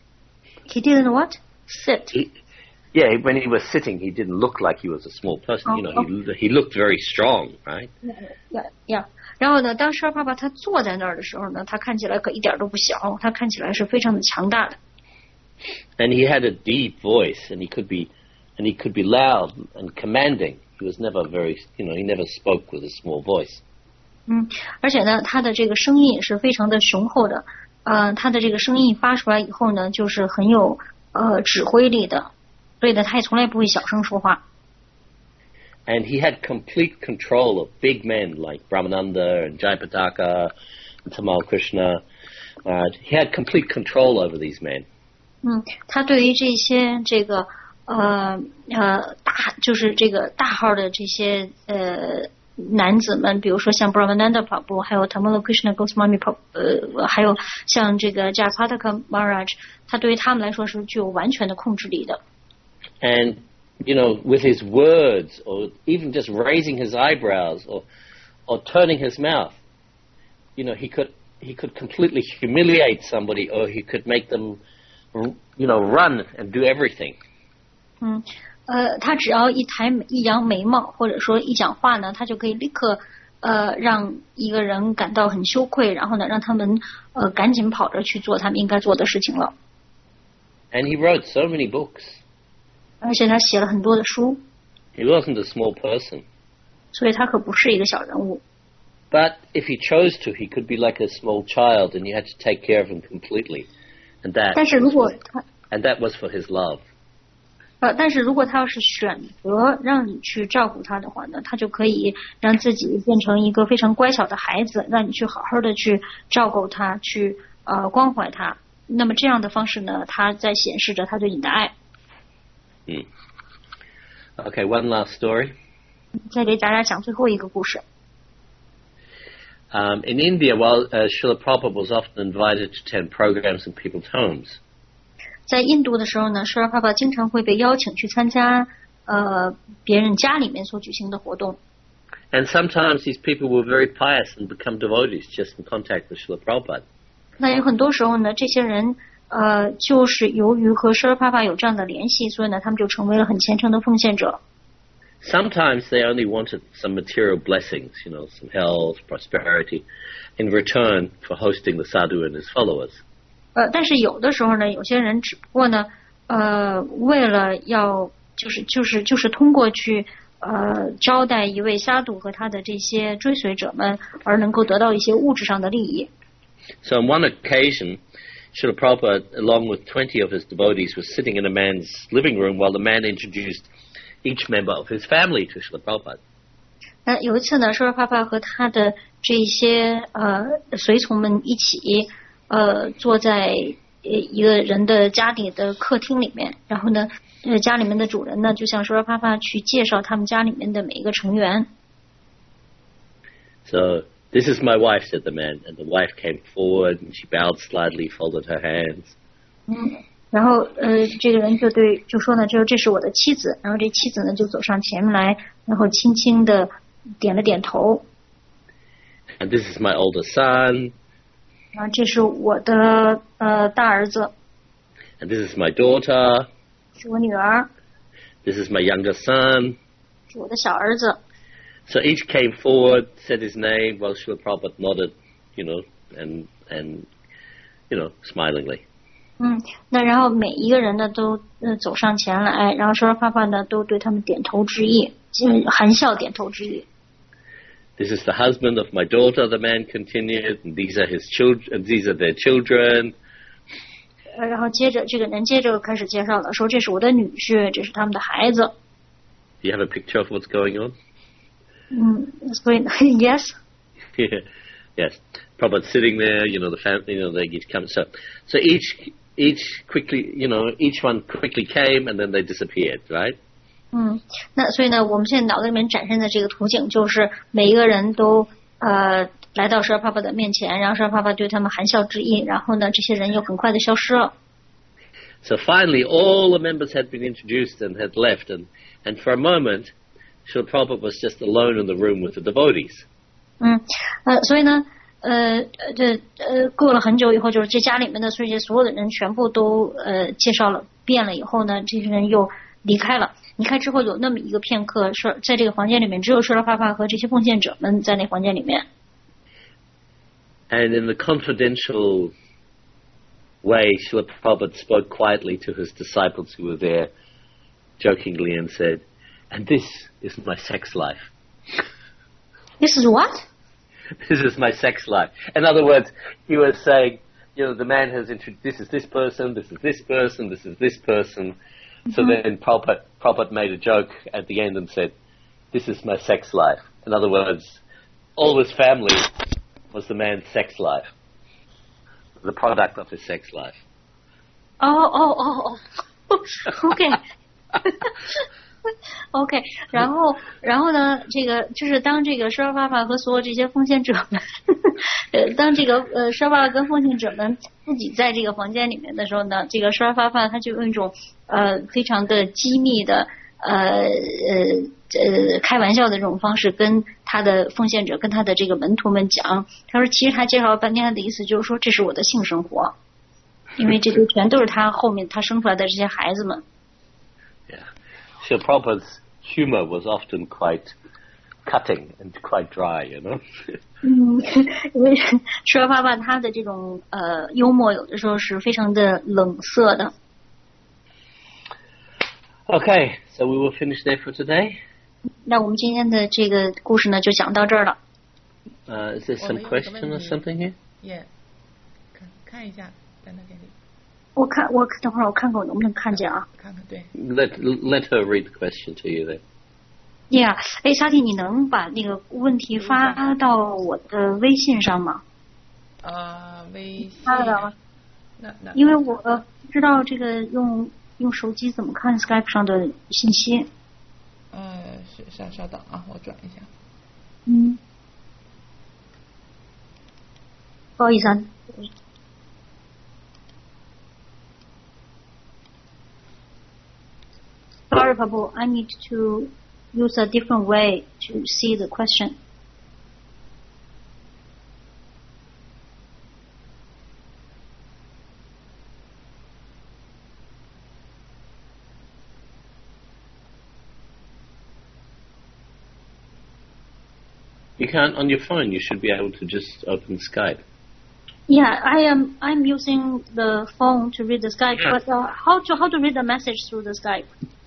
He didn't what? Sit. He, yeah, when he was sitting, he didn't look like he was a small person. Oh, you know, oh. he he looked very strong, right? Yeah, yeah. 然后呢，当Srila Prabhupada他坐在那儿的时候呢，他看起来可一点都不小，他看起来是非常的强大的。 And he had a deep voice, and he could be, and he could be loud and commanding. He was never very, you know, he never spoke with a small voice. 嗯，而且呢，他的这个声音也是非常的雄厚的。呃，他的这个声音发出来以后呢，就是很有呃指挥力的。所以呢，他也从来不会小声说话。 And he had complete control of big men like Brahmananda and Jayapataka and Tamal Krishna. Uh, he had complete control over these men. 嗯，他对于这些这个呃呃大就是这个大号的这些呃男子们，比如说像 Brahmananda Prabhu， 还有 Tamal Krishna Goswami Prabhu， 呃，还有像这个 Jayapataka Maharaj， 他对于他们来说是具有完全的控制力的。 And you know, with his words, or even just raising his eyebrows, or or turning his mouth, you know, he could he could completely humiliate somebody, or he could make them, you know, run and do everything. 嗯，呃，他只要一抬一扬眉毛，或者说一讲话呢，他就可以立刻呃让一个人感到很羞愧，然后呢，让他们呃赶紧跑着去做他们应该做的事情了。 And he wrote so many books. 而且他写了很多的书。 He wasn't a small person. 所以他可不是一个小人物。 But if he chose to, he could be like a small child, and you had to take care of him completely. And that. 但是如果他 And that was for his love. 呃，但是如果他要是选择让你去照顾他的话呢，他就可以让自己变成一个非常乖巧的孩子，让你去好好的去照顾他，去呃关怀他。那么这样的方式呢，他在显示着他对你的爱。 Hmm. Okay, one last story. 再给大家讲最后一个故事。 Um, in India, well, uh, Srila Prabhupada was often invited to attend programs in people's homes. 在印度的时候呢，舍拉帕帕经常会被邀请去参加呃别人家里面所举行的活动。 And sometimes these people were very pious and become devotees just in contact with Srila Prabhupada. 那有很多时候呢，这些人呃就是由于和舍拉帕帕有这样的联系，所以呢，他们就成为了很虔诚的奉献者。 Sometimes they only wanted some material blessings, you know, some health, prosperity, in return for hosting the sadhu and his followers. 呃，但是有的时候呢，有些人只不过呢，呃，为了要就是就是就是通过去呃招待一位沙杜和他的这些追随者们，而能够得到一些物质上的利益。 So on one occasion, Srila Prabhupada, along with twenty of his devotees, was sitting in a man's living room while the man introduced each member of his family to Srila Prabhupada. 那有一次呢，舍拉帕帕和他的这些呃随从们一起呃坐在呃一个人的家里的客厅里面，然后呢，呃家里面的主人呢就向舍拉帕帕去介绍他们家里面的每一个成员。 So this is my wife, said the man, and the wife came forward and she bowed slightly, folded her hands. 嗯。然后呃，这个人就对就说呢，这这是我的妻子。然后这妻子呢就走上前面来，然后轻轻的点了点头。 And this is my older son. 然后这是我的呃大儿子。 And this is my daughter. 是我女儿。 This is my younger son. 是我的小儿子。 So each came forward, said his name, while Srila Prabhupada nodded, you know, and and you know, smilingly. 嗯，那然后每一个人呢都呃走上前来，然后舍拉帕帕呢都对他们点头致意，嗯，含笑点头致意。 This is the husband of my daughter, the man continued, and these are his children, and these are their children. 呃，然后接着这个人接着开始介绍了，说这是我的女婿，这是他们的孩子。 Do you have a picture of what's going on? 嗯，所以 yes. Yeah, yes. Prabhupada sitting there, you know, the family, you know, they each come. So, so each. Each quickly, you know, each one quickly came and then they disappeared, right? 嗯，那所以呢，我们现在脑子里面展现的这个图景就是每一个人都呃来到舍拉帕帕的面前，然后舍拉帕帕对他们含笑致意，然后呢，这些人又很快的消失了。 So finally, all the members had been introduced and had left, and and for a moment, Srila Prabhupada was just alone in the room with the devotees. 嗯，呃，所以呢。呃，这呃，过了很久以后，就是这家里面的这些所有的人全部都呃介绍了遍了以后呢，这些人又离开了。离开之后有那么一个片刻，是在这个房间里面只有舍拉帕帕和这些奉献者们在那房间里面。 And in the confidential way, Srila Prabhupada spoke quietly to his disciples who were there, jokingly, and said, "And this is my sex life." This is what? This is my sex life. In other words, he was saying, you know, the man has introduced, this is this person, this is this person, this is this person. Mm-hmm. So then Prabhupada, Prabhupada made a joke at the end and said, this is my sex life. In other words, all his family was the man's sex life, the product of his sex life. Oh, oh, oh, oh. Okay. OK， 然后，然后呢？这个就是当这个舍拉帕帕和所有这些奉献者们，呃，当这个呃舍拉帕帕跟奉献者们自己在这个房间里面的时候呢，这个舍拉帕帕他就用一种呃非常的机密的呃呃呃开玩笑的这种方式跟他的奉献者跟他的这个门徒们讲，他说其实他介绍了半天，他的意思就是说这是我的性生活，因为这些全都是他后面他生出来的这些孩子们。 So Prabhupada's humor was often quite cutting and quite dry, you know. 嗯，因为舍拉帕帕他的这种呃幽默有的时候是非常的冷色的。 Okay, so we will finish there for today. 那我们今天的这个故事呢，就讲到这儿了。 Uh, is there some question or something here? Yeah. 看看一下，在那给你。 我看我等会儿我看看我能不能看见啊。 看看对。 Let let her read the question to you then. Yeah， 哎，沙蒂，你能把那个问题发到我的微信上吗？ 啊，微信。 发得了吗？ 那那。 因为我呃知道这个用用手机怎么看 Skype 上的信息。 嗯，是稍稍等啊，我转一下。 嗯。 不好意思啊。Sorry, Prabhu, I need to use a different way to see the question. You can't on your phone. You should be able to just open Skype. Yeah, I am. I'm using the phone to read the Skype, Yeah. but uh, how to how to read the message through the Skype?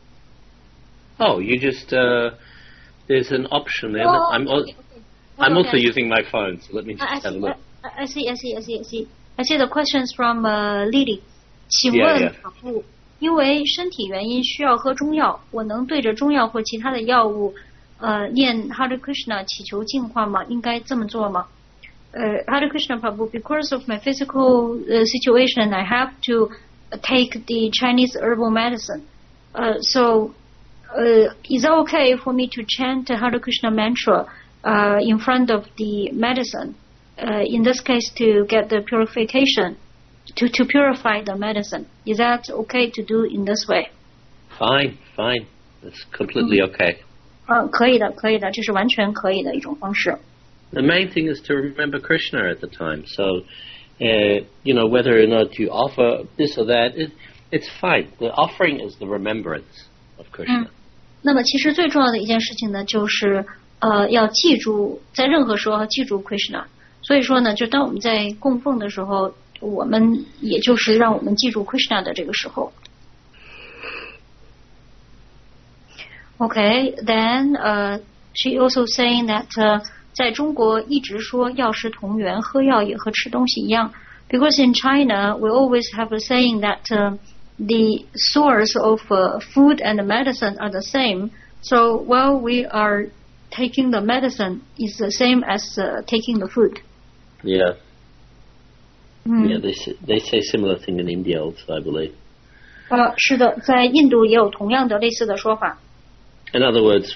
Oh, you just uh, there's an option there. Oh, I'm al- okay, okay. I'm Okay, also I see. using my phone, so let me just I, I have a see. look. I, I see. I see. I see. I see. I see the questions from uh, Lily. 请 Yeah, 问 yeah. 法布，因为身体原因需要喝中药，我能对着中药或其他的药物，呃，念 Hare Krishna 祈求净化吗？应该这么做吗？呃 Hare Krishna Prabhu, because of my physical uh, situation, I have to take the Chinese herbal medicine. Uh, so, uh, is it okay for me to chant Hare Krishna mantra uh, in front of the medicine? Uh, in this case, to get the purification, to, to purify the medicine. Is that okay to do in this way? Fine, fine. That's completely okay. 呃，可以的，可以的，这是完全可以的一种方式。 The main thing is to remember Krishna at the time. So, uh, you know, whether or not you offer this or that, it, it's fine. The offering is the remembrance of Krishna. 嗯，那么其实最重要的一件事情呢，就是呃要记住，在任何时候要记住 Krishna。所以说呢，就当我们在供奉的时候，我们也就是让我们记住 Krishna 的这个时候。Okay, then uh, she also saying that uh, 在中国一直说药食同源，喝药也和吃东西一样。Because in China, we always have a saying that uh, the source of uh, food and medicine are the same. So while we are taking the medicine, is the same as uh, taking the food. Yeah. 嗯 Yeah, they say, they say similar thing in India also, I believe. 呃，是的，在印度也有同样的类似的说法。 In other words,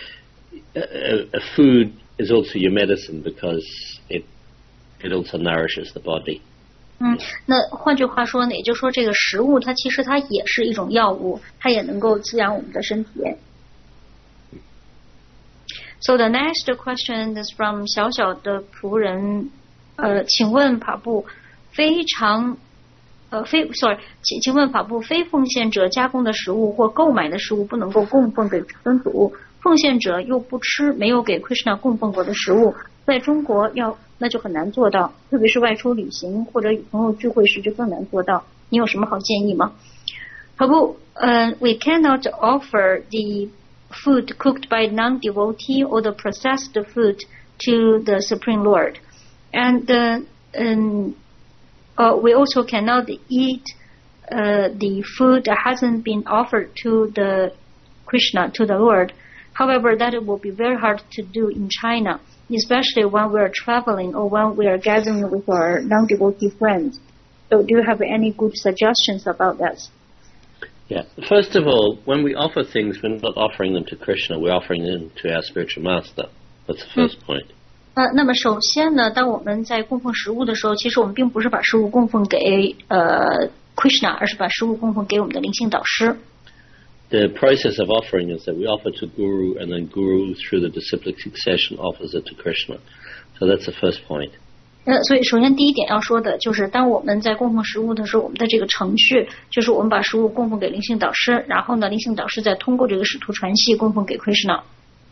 a, a, a food is also your medicine because it it also nourishes the body. 嗯，那换句话说呢，也就是说，这个食物它其实它也是一种药物，它也能够滋养我们的身体。So the next question is from 小小的仆人，呃，请问法布，非常，呃，非 sorry，请请问法布，非奉献者加工的食物或购买的食物不能够供奉给尊主，奉献者又不吃没有给 Krishna 供奉过的食物，在中国要那就很难做到，特别是外出旅行或者与朋友聚会时就更难做到。你有什么好建议吗？法布，呃 ，we cannot offer the food cooked by non-devotee or the processed food to the Supreme Lord, and uh, um, uh, we also cannot eat uh, the food that hasn't been offered to the Krishna, to the Lord. However, that will be very hard to do in China, especially when we are traveling or when we are gathering with our non-devotee friends. So do you have any good suggestions about that? Yeah. First of all, when we offer things, we're not offering them to Krishna, we're offering them to our spiritual master. That's the first point. 呃，那么首先呢，当我们在供奉食物的时候，其实我们并不是把食物供奉给呃 Krishna， 而是把食物供奉给我们的灵性导师。 The process of offering is that we offer to Guru, and then Guru, through the disciplic succession, offers it to Krishna. So that's the first point. 呃，所以首先第一点要说的就是，当我们在供奉食物的时候，我们的这个程序就是我们把食物供奉给灵性导师，然后呢，灵性导师再通过这个使徒传系供奉给 Krishna。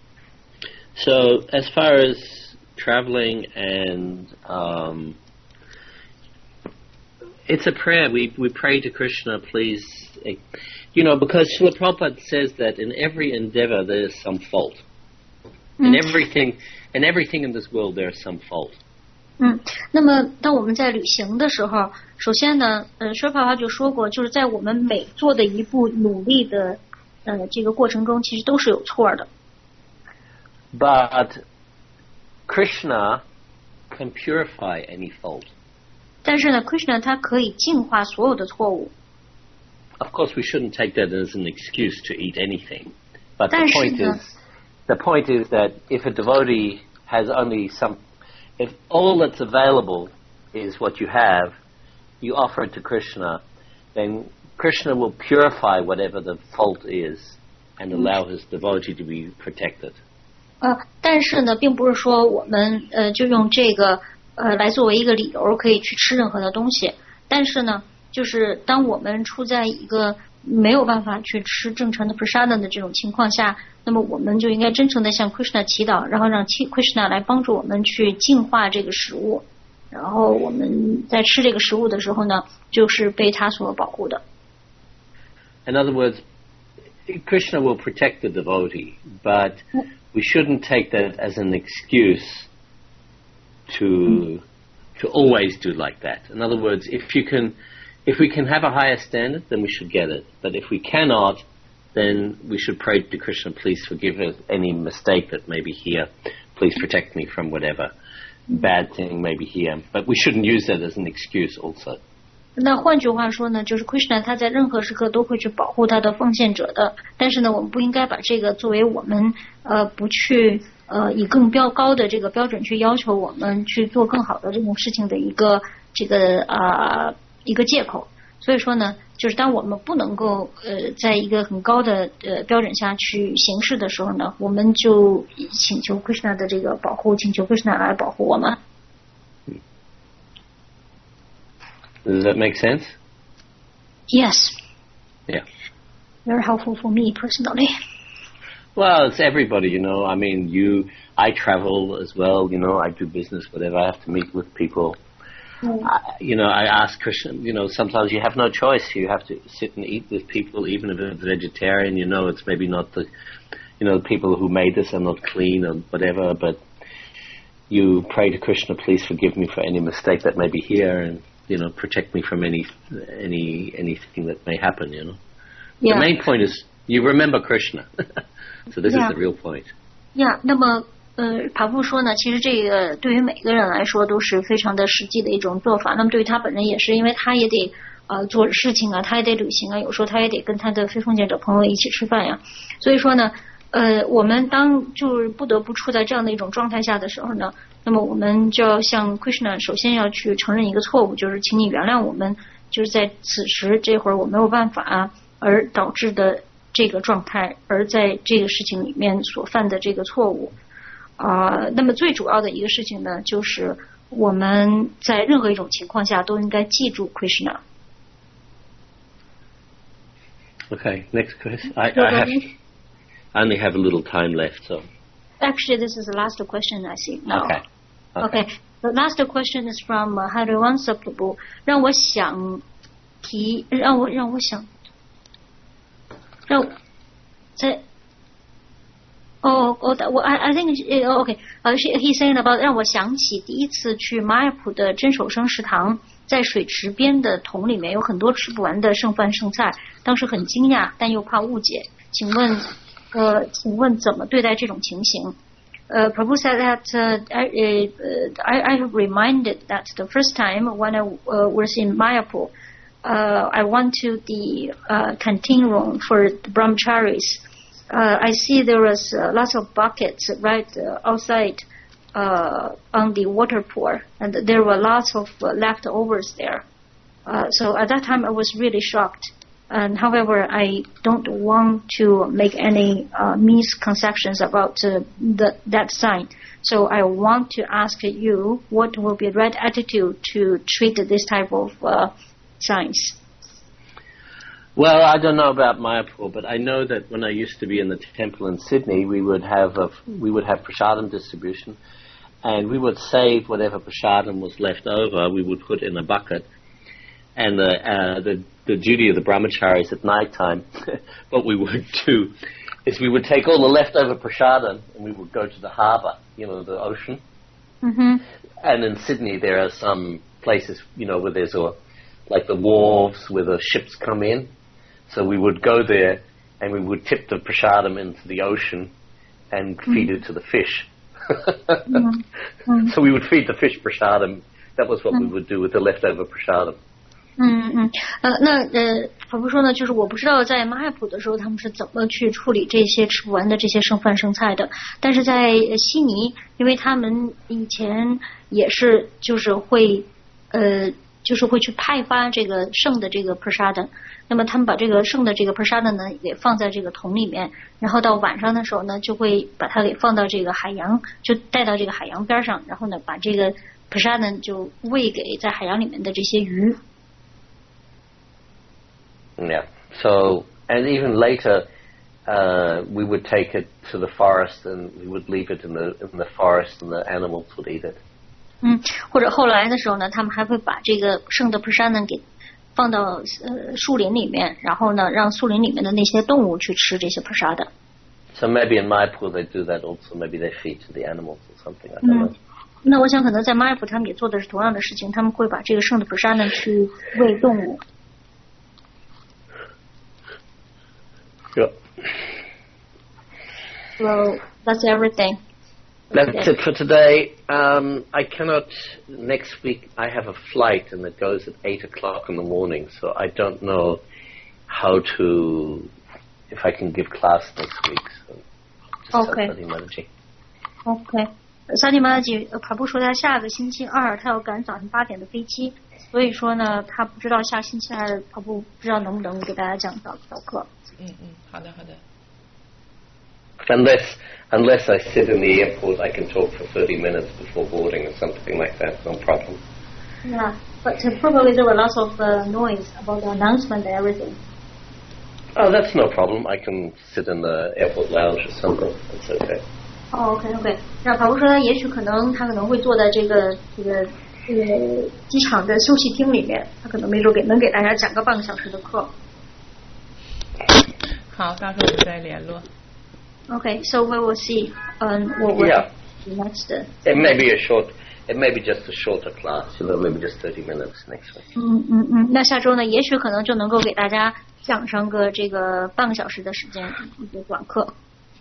So as far as traveling and um, it's a prayer. We we pray to Krishna, please. You know, because Srila Prabhupada says that in every endeavor there is some fault. In everything, in everything in this world there is some fault. 嗯，那么当我们在旅行的时候，首先呢，呃，舍帕华就说过，就是在我们每做的一步努力的呃这个过程中，其实都是有错的。 But Krishna can purify any fault. 但是呢 ，Krishna 他可以净化所有的错误。 Of course, we shouldn't take that as an excuse to eat anything. But the 但是 point 呢 is, the point is that if a devotee has only some, if all that's available is what you have, you offer it to Krishna, then Krishna will purify whatever the fault is and allow his devotee to be protected. 呃，但是呢，并不是说我们呃就用这个呃来作为一个理由可以去吃任何的东西。但是呢，就是当我们处在一个没有办法去吃正常的 prasada 的这种情况下，那么我们就应该真诚的向 Krishna 祈祷，然后让 Krishna 来帮助我们去净化这个食物。然后我们在吃这个食物的时候呢，就是被他所保护的。 In other words, Krishna will protect the devotee, but we shouldn't take that as an excuse to to always do like that. In other words, if you can, if we can have a higher standard, then we should get it. But if we cannot, then we should pray to Krishna, please forgive us any mistake that may be here. Please protect me from whatever bad thing may be here. But we shouldn't use that as an excuse also. 那换句话说呢，就是 Krishna 他在任何时刻都会去保护他的奉献者的，但是呢，我们不应该把这个作为我们呃不去呃以更标高的这个标准去要求我们去做更好的这种事情的一个这个啊、呃、一个借口。所以说呢，就是当我们不能够呃在一个很高的呃标准下去行事的时候呢，我们就请求 Krishna 的这个保护，请求 Krishna 来保护我们。 Does that make sense? Yes. Yeah. Very helpful for me personally. Well, it's everybody, you know. I mean, you, I travel as well, you know. I do business, whatever. I have to meet with people. Mm. I, you know, I ask Krishna, you know, sometimes you have no choice. You have to sit and eat with people, even if it's vegetarian. You know, it's maybe not the, you know, the people who made this are not clean or whatever, but you pray to Krishna, please forgive me for any mistake that may be here, and you know, protect me from any any anything that may happen, you know. Yeah. The main point is you remember Krishna. So this yeah. is the real point. Yeah. 那么呃，帕布说呢，其实这个对于每个人来说都是非常的实际的一种做法。那么对于他本人也是，因为他也得呃做事情啊，他也得旅行啊，有时候他也得跟他的非奉献者朋友一起吃饭呀。所以说呢，呃，我们当就是不得不处在这样的一种状态下的时候呢，那么我们就要向 Krishna 首先要去承认一个错误，就是请你原谅我们，就是在此时这会儿我没有办法而导致的这个状态，而在这个事情里面所犯的这个错误啊、呃。那么最主要的一个事情呢，就是我们在任何一种情况下都应该记住 Krishna。 Okay, next question. I, I, have, I only have a little time left, so. Actually, this is the last question I see now. Okay. Okay. Okay. The last question is from uh, Harivansa Prabhu. 让我想提，让我让我想，让在。Oh, oh, well, I, I think, oh, okay. Uh, she, he's saying about 让我想起第一次去马尔普的真手生食堂，在水池边的桶里面有很多吃不完的剩饭剩菜，当时很惊讶，但又怕误解。请问。呃，请问怎么对待这种情形？呃 Prabhu said that uh, I, uh, I, I have reminded that the first time when I uh, was in Mayapur, uh, I went to the uh, canteen room for the brahmacharis. Uh, I see there was uh, lots of buckets right uh, outside uh, on the water pool, and there were lots of uh, leftovers there. Uh, so at that time I was really shocked. And however, I don't want to make any uh, misconceptions about uh, the, that sign. So I want to ask you, what will be the right attitude to treat this type of uh, signs? Well, I don't know about Mayapur, but I know that when I used to be in the temple in Sydney, we would have a, we would have prasadam distribution, and we would save whatever prasadam was left over. We would put in a bucket. And the, uh, the the duty of the brahmacharis at night time, what we would do is we would take all the leftover prasadam and we would go to the harbour, you know, the ocean. Mm-hmm. And in Sydney there are some places, you know, where there's a, like the wharves where the ships come in. So we would go there and we would tip the prasadam into the ocean and mm-hmm. feed it to the fish. mm-hmm. So we would feed the fish prasadam. That was what mm-hmm. we would do with the leftover prasadam. 嗯嗯呃那呃，婆婆说呢，就是我不知道在马尔普的时候他们是怎么去处理这些吃不完的这些剩饭剩菜的，但是在悉尼，因为他们以前也是就是会呃，就是会去派发这个剩的这个 prasada。那么他们把这个剩的这个 prasada 呢，给放在这个桶里面，然后到晚上的时候呢，就会把它给放到这个海洋，就带到这个海洋边上，然后呢，把这个 prasada 就喂给在海洋里面的这些鱼。 Yeah. So, and even later, uh, we would take it to the forest and we would leave it in the in the forest, and the animals would eat it. 嗯，或者后来的时候呢，他们还会把这个剩的 prasada 给放到呃树林里面，然后呢，让树林里面的那些动物去吃这些 prasada。 So maybe in Mayapur they do that also. Maybe they feed to the animals or something. I don't know. 嗯，那我想可能在马尔普他们也做的是同样的事情，他们会把这个剩的 prasada 去喂动物。 Yeah. Well, that's everything. That's it for today. Um, I cannot. Next week I have a flight and it goes at eight o'clock in the morning, so I don't know how to. If I can give class next week. So just Okay. tell Mataji. OK， 萨蒂玛吉帕布说他下个星期二他要赶早上八点的飞机，所以说呢，他不知道下星期二帕布不知道能不能给大家讲早早课。 嗯嗯，好的好的。 Unless, unless I sit in the airport, I can talk for thirty minutes before boarding or something like that. No problem. Yeah, but probably there were lots of uh, noise about the announcement and everything. Oh, that's no problem. I can sit in the airport lounge or something. That's okay. 哦 ，OK OK， 那法布说他也许可能他可能会坐在这个这个这个机场的休息厅里面，他可能没准给能给大家讲个半个小时的课。 好，到时候我们再联络。 Okay, so we will see. Um, what will Yeah. be next? It may be a short. It may be just a shorter class. You know, maybe just thirty minutes next week. 嗯嗯嗯，那下周呢，也许可能就能够给大家讲上个这个半个小时的时间一个短课。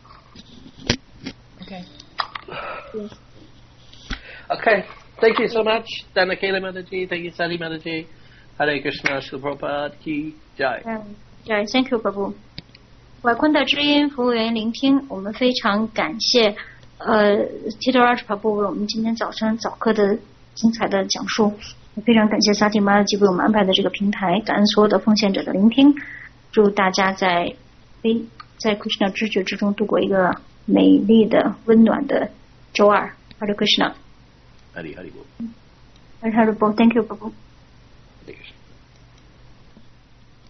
OK。 Yes. Okay. Thank you so much, Danakela Mataji. Thank you, Sally Mataji. Hare Krishna, Srila Prabhupada ki jai. 嗯，对 ，Thank you, 巴布。瓦昆的知音服务员聆听，我们非常感谢呃 Tito Raj 巴布为我们今天早晨早课的精彩的讲述，也非常感谢萨蒂玛吉为我们安排的这个平台，感恩所有的奉献者的聆听，祝大家在非在 Krishna 知觉之中度过一个美丽的温暖的周二。Hare Krishna。 Hari Hari Bol. Hare Hare Bol. Thank you, 巴布。 Hare Krishna.